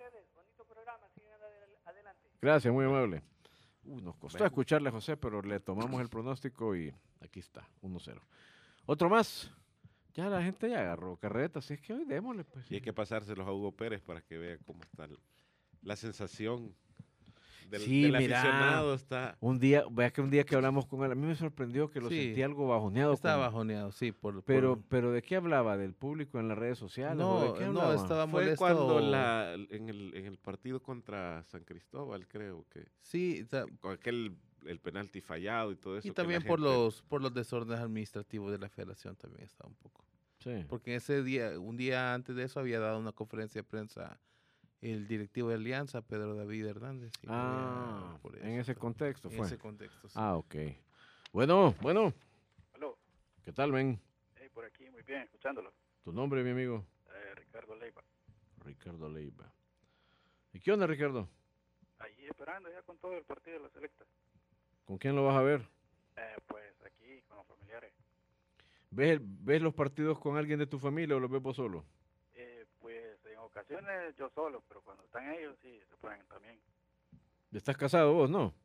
Gracias, muy amable. Uh, nos costó Bueno. escucharle a José, pero le tomamos el pronóstico y aquí está, uno cero. Otro más. Ya la gente ya agarró carreta, así es que hoy démosle. Pues. Y hay que pasárselos a Hugo Pérez para que vea cómo está el- la sensación del, Sí, del mira, aficionado. Está... un día, vea que un día que hablamos con él, a mí me sorprendió que lo Sí. sentí algo bajoneado. Estaba con- bajoneado, sí. Por, Pero, por- pero ¿de qué hablaba? ¿Del público en las redes sociales? No, ¿O de qué no, hablaba? estaba Fue molesto. cuando la, en, el, en el partido contra San Cristóbal, creo que Sí, ta- con aquel el penalti fallado y todo eso. y que la también por gente- los por los desórdenes administrativos de la federación también estaba un poco. Sí. Porque ese día, un día antes de eso, había dado una conferencia de prensa el directivo de Alianza, Pedro David Hernández. y no Ah, había por en eso, ese pero- contexto en fue. ese contexto, sí. Ah, ok. Bueno, bueno. Aló. ¿Qué tal, men? Hey, por aquí, muy bien, escuchándolo. ¿Tu nombre, mi amigo? Eh, Ricardo Leiva. Ricardo Leiva. ¿Y qué onda, Ricardo? Allí esperando ya con todo el partido de la selecta. ¿Con quién lo vas a ver? Eh, pues aquí con los familiares. ¿Ves, el- ¿Ves los partidos con alguien de tu familia o los ves vos solo? Eh, pues en ocasiones yo solo, pero cuando están ellos sí se ponen también. ¿Estás casado vos, no?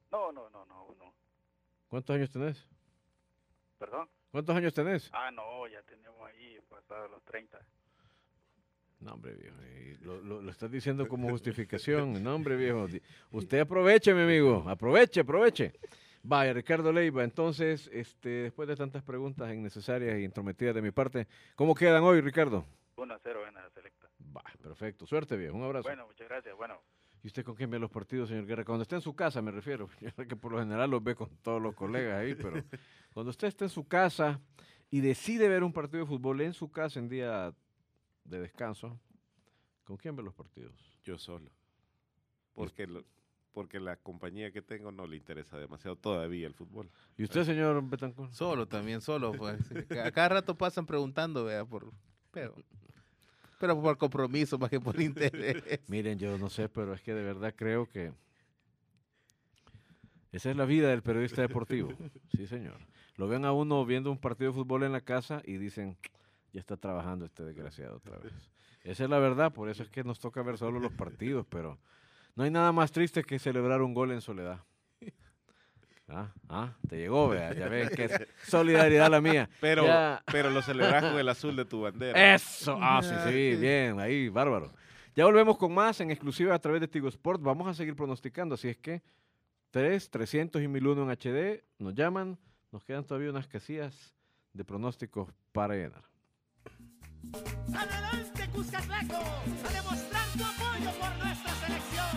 No, no, no, no, no. ¿Cuántos años tenés? ¿Perdón? ¿Cuántos años tenés? Ah, no, ya tenemos ahí pasados los treinta. No, hombre, viejo. y Lo, lo, lo estás diciendo como justificación. No, hombre, viejo. di- Usted aproveche, mi amigo. Aproveche, aproveche. Vaya, Ricardo Leiva. Entonces, este, después de tantas preguntas innecesarias e intrometidas de mi parte, ¿cómo quedan hoy, Ricardo? uno a cero en la selecta. Va, perfecto. Suerte, viejo. Un abrazo. Bueno, muchas gracias. Bueno. ¿Y usted con quién ve los partidos, señor Guerra? Cuando esté en su casa, me refiero. Yo sé que por lo general los ve con todos los colegas ahí, pero cuando usted esté en su casa y decide ver un partido de fútbol en su casa en día de descanso, ¿con quién ve los partidos? Yo solo. Porque, lo- porque la compañía que tengo no le interesa demasiado todavía el fútbol. ¿Y usted, señor Betancourt? Solo, también solo. Pues. A cada rato pasan preguntando, vea, por... Pero, pero por compromiso más que por interés. Miren, yo no sé, pero es que de verdad creo que esa es la vida del periodista deportivo. Sí, señor. Lo ven a uno viendo un partido de fútbol en la casa y dicen, ya está trabajando este desgraciado otra vez. Esa es la verdad, por eso es que nos toca ver solo los partidos, pero no hay nada más triste que celebrar un gol en soledad. Ah, ah, te llegó, vea, ya ven que es solidaridad la mía. Pero, Ya- pero lo celebras con el azul de tu bandera. Eso, ah, sí, sí, bien, ahí, bárbaro. Ya volvemos con más en exclusiva a través de Tigo Sport. Vamos a seguir pronosticando, así es que tres, trescientos y mil uno en H D, nos llaman, nos quedan todavía unas casillas de pronósticos para llenar. Adelante, Cuscatleco, a demostrar tu apoyo por nuestra selección.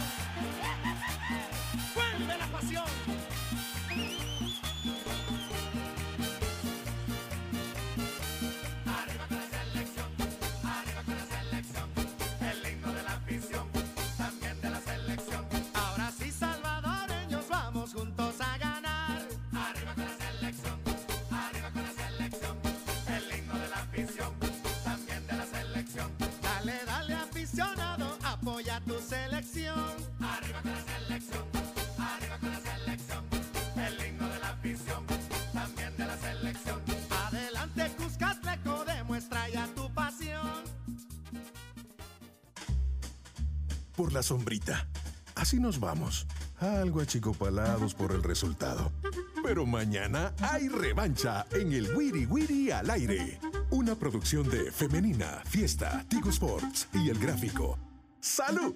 Vuelve la pasión. Arriba con la selección, arriba con la selección. El himno de la afición, también de la selección. Ahora sí, salvadoreños, vamos juntos a ganar. Arriba con la selección, arriba con la selección. El himno de la afición, también de la selección. Dale, dale, aficionado, apoya tu selección. Arriba con la selección, arriba con la selección. El himno de la afición, también de la selección. Adelante, Cuscatleco, demuestra ya tu pasión. Por la sombrita. Así nos vamos. Algo achicopalados por el resultado. Pero mañana hay revancha en el Wiri Wiri al aire. Una producción de Femenina, Fiesta, Tigo Sports y El Gráfico. ¡Salud!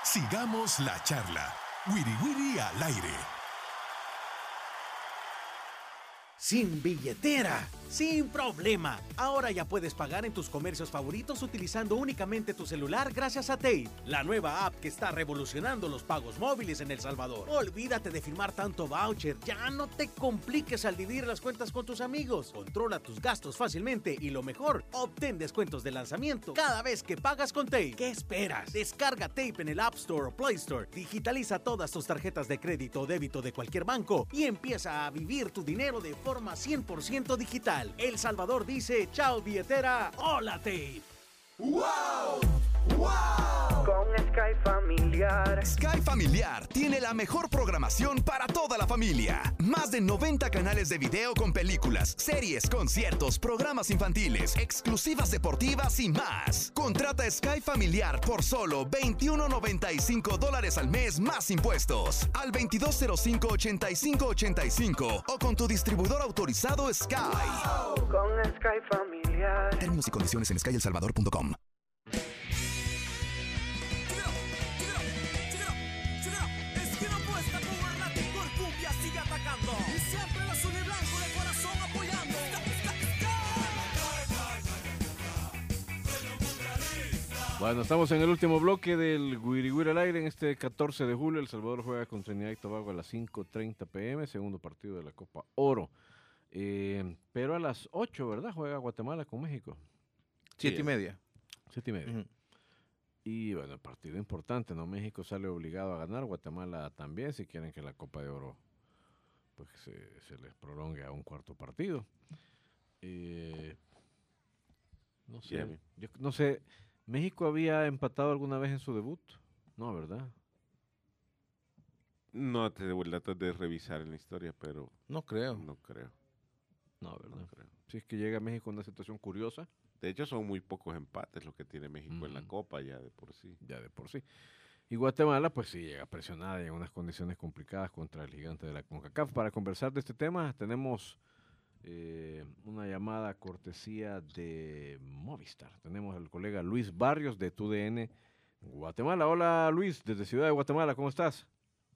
Sigamos la charla. Wiri Wiri al aire. Sin billetera, sin problema. Ahora ya puedes pagar en tus comercios favoritos utilizando únicamente tu celular gracias a Tape, la nueva app que está revolucionando los pagos móviles en El Salvador. Olvídate de firmar tanto voucher, ya no te compliques al dividir las cuentas con tus amigos. Controla tus gastos fácilmente y lo mejor, obtén descuentos de lanzamiento cada vez que pagas con Tape. ¿Qué esperas? Descarga Tape en el App Store o Play Store, digitaliza todas tus tarjetas de crédito o débito de cualquier banco y empieza a vivir tu dinero de forma forma cien por ciento digital. El Salvador dice, chao billetera, hola Tape. ¡Wow! ¡Wow! Con Sky Familiar. Sky Familiar tiene la mejor programación para toda la familia. Más de noventa canales de video con películas, series, conciertos, programas infantiles, exclusivas deportivas y más. Contrata Sky Familiar por solo veintiuno noventa y cinco dólares al mes más impuestos. Al veintidós cero cinco, ochenta y cinco ochenta y cinco o con tu distribuidor autorizado Sky. Wow. Con Sky Familiar. Términos y condiciones en sky el salvador punto com. Bueno, estamos en el último bloque del Wiri Wiri al aire en este catorce de julio. El Salvador juega con Trinidad y Tobago a las cinco treinta pe eme, segundo partido de la Copa Oro. Eh, pero a las ocho, ¿verdad? Juega Guatemala con México. Siete y media. Siete y media. Uh-huh. Y bueno, partido importante, ¿no? México sale obligado a ganar, Guatemala también, si quieren que la Copa de Oro pues se, se les prolongue a un cuarto partido. Eh, no sé, yeah. yo no sé, ¿México había empatado alguna vez en su debut? No, ¿verdad? No te tratas de revisar en la historia, pero... No creo. No creo. No, ¿verdad? No creo. Si es que llega México en una situación curiosa. De hecho, son muy pocos empates los que tiene México mm. en la Copa ya de por sí. Ya de por sí. Y Guatemala, pues sí, llega presionada y en unas condiciones complicadas contra el gigante de la CONCACAF. Para conversar de este tema, tenemos eh, una llamada cortesía de Movistar. Tenemos al colega Luis Barrios de T U D N Guatemala. Hola Luis, desde Ciudad de Guatemala, ¿cómo estás?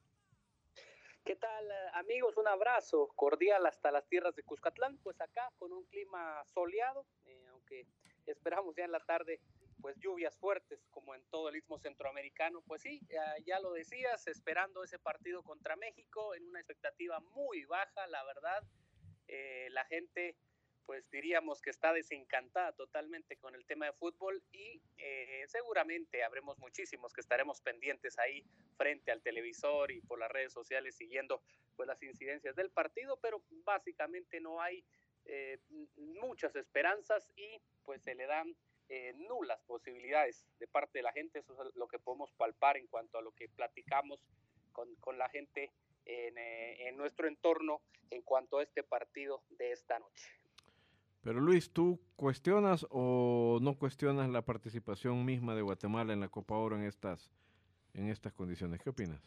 ¿Qué tal, amigos? Un abrazo cordial hasta las tierras de Cuscatlán. Pues acá con un clima soleado, eh, aunque esperamos ya en la tarde pues lluvias fuertes como en todo el istmo centroamericano. Pues sí, ya, ya lo decías, esperando ese partido contra México en una expectativa muy baja, la verdad. Eh, la gente pues diríamos que está desencantada totalmente con el tema de fútbol y eh, seguramente habremos muchísimos que estaremos pendientes ahí frente al televisor y por las redes sociales siguiendo pues las incidencias del partido, pero básicamente no hay eh, muchas esperanzas y pues se le dan eh, nulas posibilidades de parte de la gente. Eso es lo que podemos palpar en cuanto a lo que platicamos con, con la gente en, eh, en nuestro entorno en cuanto a este partido de esta noche. Pero Luis, ¿tú cuestionas o no cuestionas la participación misma de Guatemala en la Copa Oro en estas, en estas condiciones? ¿Qué opinas?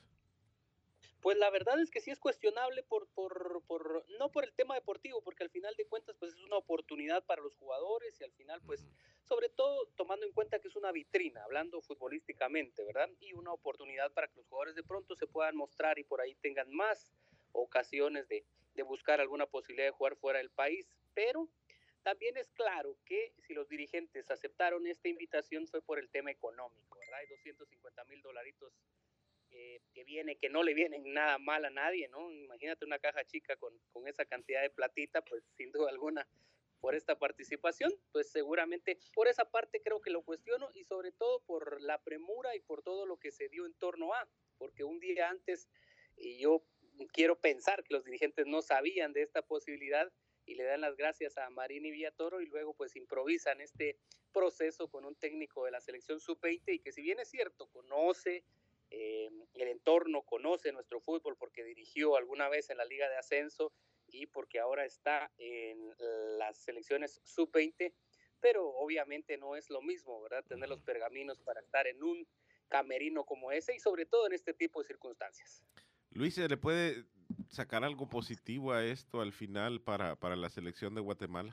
Pues la verdad es que sí es cuestionable por, por, por, no por el tema deportivo, porque al final de cuentas pues es una oportunidad para los jugadores y al final pues sobre todo tomando en cuenta que es una vitrina, hablando futbolísticamente, ¿verdad? Y una oportunidad para que los jugadores de pronto se puedan mostrar y por ahí tengan más ocasiones de, de buscar alguna posibilidad de jugar fuera del país, pero también es claro que si los dirigentes aceptaron esta invitación fue por el tema económico, ¿verdad? Hay doscientos cincuenta mil dolaritos eh, que viene, que no le vienen nada mal a nadie, ¿no? Imagínate una caja chica con, con esa cantidad de platita, pues sin duda alguna por esta participación, pues seguramente por esa parte creo que lo cuestiono y sobre todo por la premura y por todo lo que se dio en torno a, porque un día antes, y yo quiero pensar que los dirigentes no sabían de esta posibilidad, y le dan las gracias a Marín y Villatoro y luego pues improvisan este proceso con un técnico de la selección sub veinte y que si bien es cierto, conoce eh, el entorno, conoce nuestro fútbol porque dirigió alguna vez en la Liga de Ascenso y porque ahora está en las selecciones sub veinte, pero obviamente no es lo mismo, ¿verdad? Tener los pergaminos para estar en un camerino como ese y sobre todo en este tipo de circunstancias. Luis, ¿se le puede sacar algo positivo a esto al final para, para la selección de Guatemala?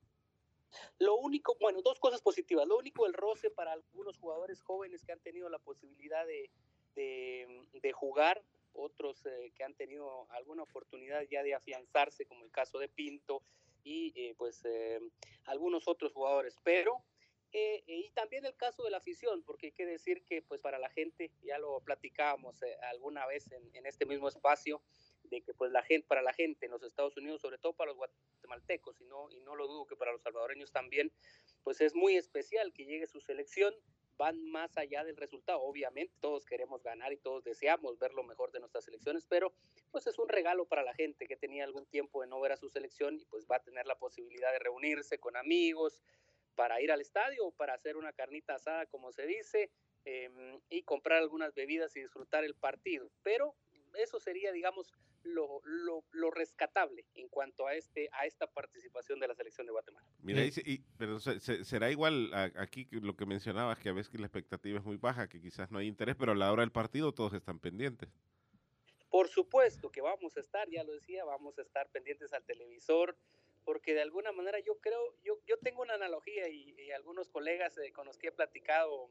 Lo único, bueno, dos cosas positivas. Lo único, el roce para algunos jugadores jóvenes que han tenido la posibilidad de, de, de jugar, otros eh, que han tenido alguna oportunidad ya de afianzarse, como el caso de Pinto y eh, pues eh, algunos otros jugadores, pero eh, y también el caso de la afición, porque hay que decir que pues para la gente, ya lo platicábamos eh, alguna vez en, en este mismo espacio, de que pues la gente, para la gente en los Estados Unidos, sobre todo para los guatemaltecos, y no, y no lo dudo que para los salvadoreños también, pues es muy especial que llegue su selección. Van más allá del resultado, obviamente todos queremos ganar y todos deseamos ver lo mejor de nuestras selecciones, pero pues es un regalo para la gente que tenía algún tiempo de no ver a su selección y pues va a tener la posibilidad de reunirse con amigos para ir al estadio o para hacer una carnita asada, como se dice, eh, y comprar algunas bebidas y disfrutar el partido, pero eso sería, digamos, lo, lo, lo rescatable en cuanto a este a esta participación de la selección de Guatemala. Mira, y, y, pero se, se, será igual a, aquí que lo que mencionabas, que a veces la expectativa es muy baja, que quizás no hay interés, pero a la hora del partido todos están pendientes. Por supuesto que vamos a estar, ya lo decía, vamos a estar pendientes al televisor, porque de alguna manera yo creo, yo, yo tengo una analogía y, y algunos colegas eh, con los que he platicado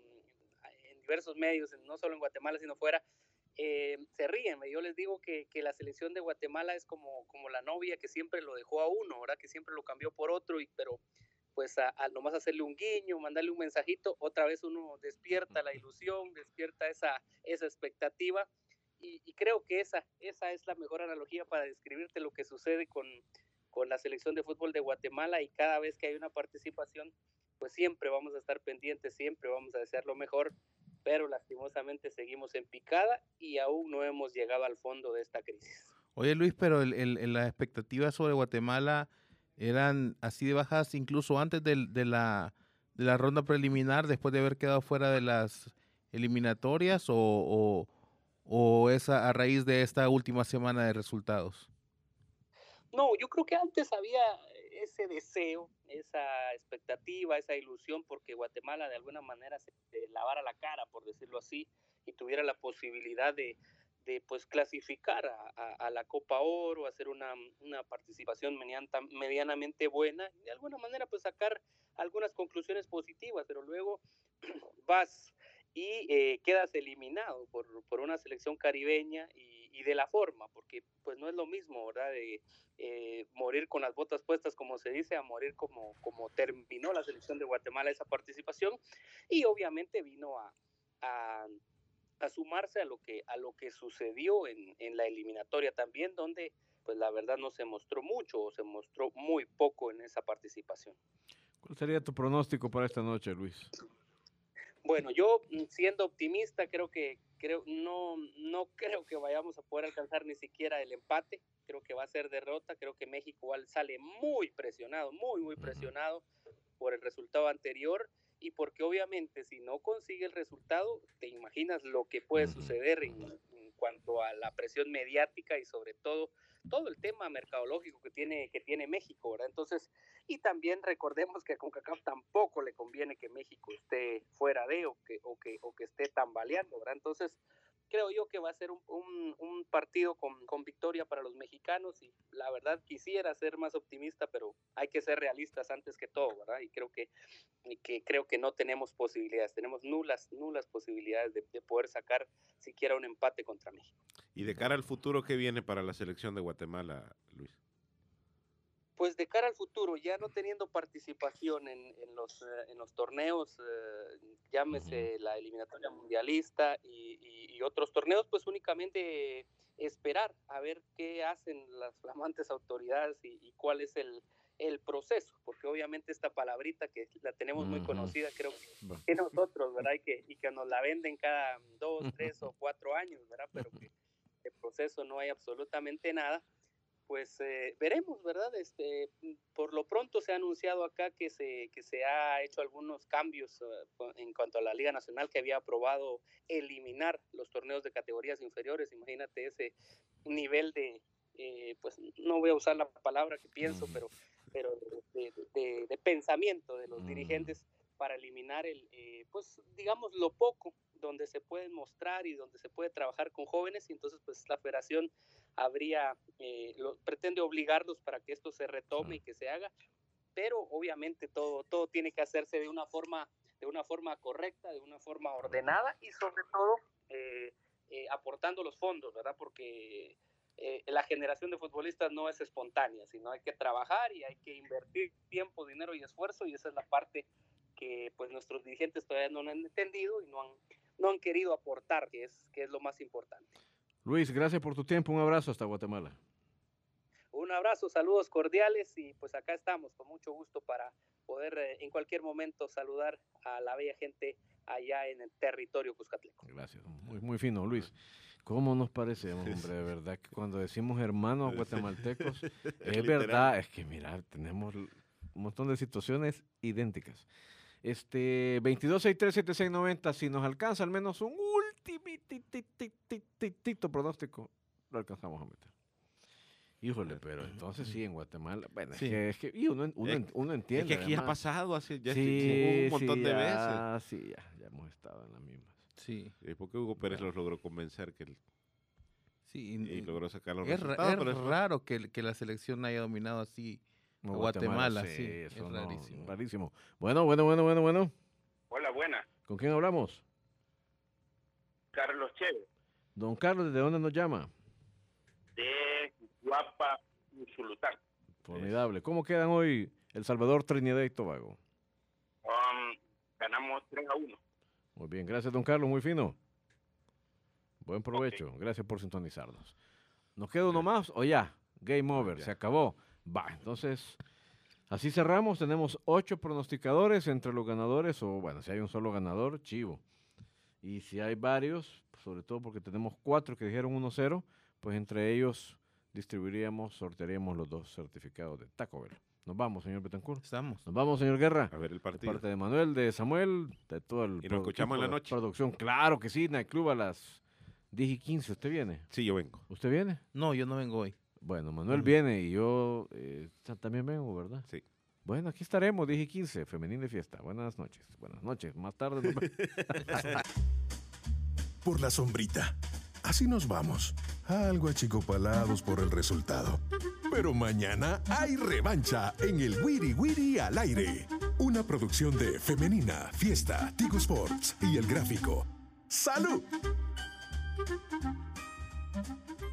en diversos medios, no solo en Guatemala, sino fuera, Eh, se ríen. Yo les digo que, que la selección de Guatemala es como, como la novia que siempre lo dejó a uno, ¿verdad? Que siempre lo cambió por otro, y, pero pues al nomás hacerle un guiño, mandarle un mensajito, otra vez uno despierta la ilusión, despierta esa, esa expectativa, y, y creo que esa, esa es la mejor analogía para describirte lo que sucede con, con la selección de fútbol de Guatemala, y cada vez que hay una participación, pues siempre vamos a estar pendientes, siempre vamos a desear lo mejor, pero lastimosamente seguimos en picada y aún no hemos llegado al fondo de esta crisis. Oye, Luis, pero el, el, las expectativas sobre Guatemala eran así de bajas incluso antes de, de, la, de la ronda preliminar, después de haber quedado fuera de las eliminatorias, o, o, o es a, a raíz de esta última semana de resultados. No, yo creo que antes había ese deseo, esa expectativa, esa ilusión, porque Guatemala de alguna manera se lavara la cara, por decirlo así, y tuviera la posibilidad de, de pues clasificar a, a, a la Copa Oro, hacer una, una participación mediana, medianamente buena, y de alguna manera pues sacar algunas conclusiones positivas, pero luego vas y eh, quedas eliminado por, por una selección caribeña, y, y de la forma, porque pues no es lo mismo, ¿verdad? De eh, morir con las botas puestas, como se dice, a morir como, como terminó la selección de Guatemala esa participación, y obviamente vino a, a, a sumarse a lo que, a lo que sucedió en, en la eliminatoria también, donde pues la verdad no se mostró mucho, o se mostró muy poco en esa participación. ¿Cuál sería tu pronóstico para esta noche, Luis? Bueno, yo siendo optimista creo que creo no no creo que vayamos a poder alcanzar ni siquiera el empate. Creo que va a ser derrota. Creo que México igual sale muy presionado, muy muy presionado por el resultado anterior, y porque obviamente si no consigue el resultado, te imaginas lo que puede suceder en, en cuanto a la presión mediática y sobre todo todo el tema mercadológico que tiene que tiene México, ¿verdad? Entonces, y también recordemos que a CONCACAF tampoco le conviene que México esté fuera de o que o que o que esté tambaleando, ¿verdad? Entonces, creo yo que va a ser un, un, un partido con, con victoria para los mexicanos, y la verdad quisiera ser más optimista, pero hay que ser realistas antes que todo, ¿verdad? Y creo que, y que creo que no tenemos posibilidades, tenemos nulas, nulas posibilidades de, de poder sacar siquiera un empate contra México. Y de cara al futuro, ¿qué viene para la selección de Guatemala, Luis? Pues de cara al futuro, ya no teniendo participación en, en, los, en los torneos, eh, llámese la eliminatoria mundialista y, y, y otros torneos, pues únicamente esperar a ver qué hacen las flamantes autoridades y, y cuál es el, el proceso, porque obviamente esta palabrita que la tenemos muy conocida, creo que nosotros, ¿verdad? Y que, y que nos la venden cada dos, tres o cuatro años, ¿verdad? Pero que el proceso no hay absolutamente nada. Pues eh, veremos, ¿verdad? Este, por lo pronto se ha anunciado acá que se, que se ha hecho algunos cambios uh, en cuanto a la Liga Nacional, que había aprobado eliminar los torneos de categorías inferiores. Imagínate ese nivel de, eh, pues no voy a usar la palabra que pienso, pero, pero de, de, de pensamiento de los dirigentes para eliminar el, eh, pues digamos lo poco donde se pueden mostrar y donde se puede trabajar con jóvenes, y entonces pues la federación habría, eh, lo, pretende obligarlos para que esto se retome y que se haga, pero obviamente todo, todo tiene que hacerse de una forma, de una forma correcta, de una forma ordenada, y sobre todo eh, eh, aportando los fondos, ¿verdad? Porque eh, la generación de futbolistas no es espontánea, sino hay que trabajar y hay que invertir tiempo, dinero y esfuerzo, y esa es la parte que pues nuestros dirigentes todavía no han entendido y no han, no han querido aportar, que es, que es lo más importante. Luis, gracias por tu tiempo, un abrazo hasta Guatemala. Un abrazo, saludos cordiales y pues acá estamos con mucho gusto para poder eh, en cualquier momento saludar a la bella gente allá en el territorio cuscatleco. Gracias, muy, muy fino, Luis. ¿Cómo nos parecemos, hombre? De verdad que cuando decimos hermanos guatemaltecos, es, es verdad, es que mira, tenemos un montón de situaciones idénticas. Este, veintidós sesenta y tres setenta y seis noventa, si nos alcanza al menos un ultimitito pronóstico, lo alcanzamos a meter. Híjole, pero entonces sí, en Guatemala, bueno, Sí. es que, es que y uno, uno, Es- uno entiende. es que aquí además. ha pasado hace ya sí, un montón sí, de ya, veces. Sí, ya, ya hemos estado en las mismas. Sí. ¿Y por qué Hugo Pérez los logró convencer que el, Sí, y logró sacar los es, ra- resultados? es pero eso- raro que, que la selección haya dominado así a No, Guatemala, sí, sí, eso es no, rarísimo. rarísimo. Bueno, bueno, bueno, bueno, bueno. Hola, buena. ¿Con quién hablamos? Carlos Chévez, Don Carlos, ¿desde dónde nos llama? de Guapa, Usulután. Formidable. ¿Cómo quedan hoy El Salvador, Trinidad y Tobago? Um, ganamos tres a uno. Muy bien, gracias, don Carlos, muy fino. Buen provecho, gracias por sintonizarnos. ¿Nos queda uno más o ya? Game over, Ya. se acabó. Va, entonces, así cerramos. Tenemos ocho pronosticadores entre los ganadores, o bueno, si hay un solo ganador, chivo. Y si hay varios, sobre todo porque tenemos cuatro que dijeron uno cero, pues entre ellos distribuiríamos, sortearíamos los dos certificados de Taco Bell. Nos vamos, señor Betancourt. Estamos. Nos vamos, señor Guerra. A ver el De partido. parte de Manuel, de Samuel, de todo el Y nos escuchamos en la equipo de noche. producción. Claro que sí, Nightclub a las diez y quince. ¿Usted viene? Sí, yo vengo. ¿Usted viene? No, yo no vengo hoy. Bueno, Manuel Ujú. viene y yo eh, ta- también vengo, ¿verdad? Sí. Bueno, aquí estaremos, diez y quince, Femenil de Fiesta. Buenas noches. Buenas noches. Más tarde. nos vemos. Por la sombrita. Así nos vamos. Algo achicopalados por el resultado. Pero mañana hay revancha en el Wiri Wiri al aire. Una producción de Femenina, Fiesta, Tigo Sports y El Gráfico. ¡Salud!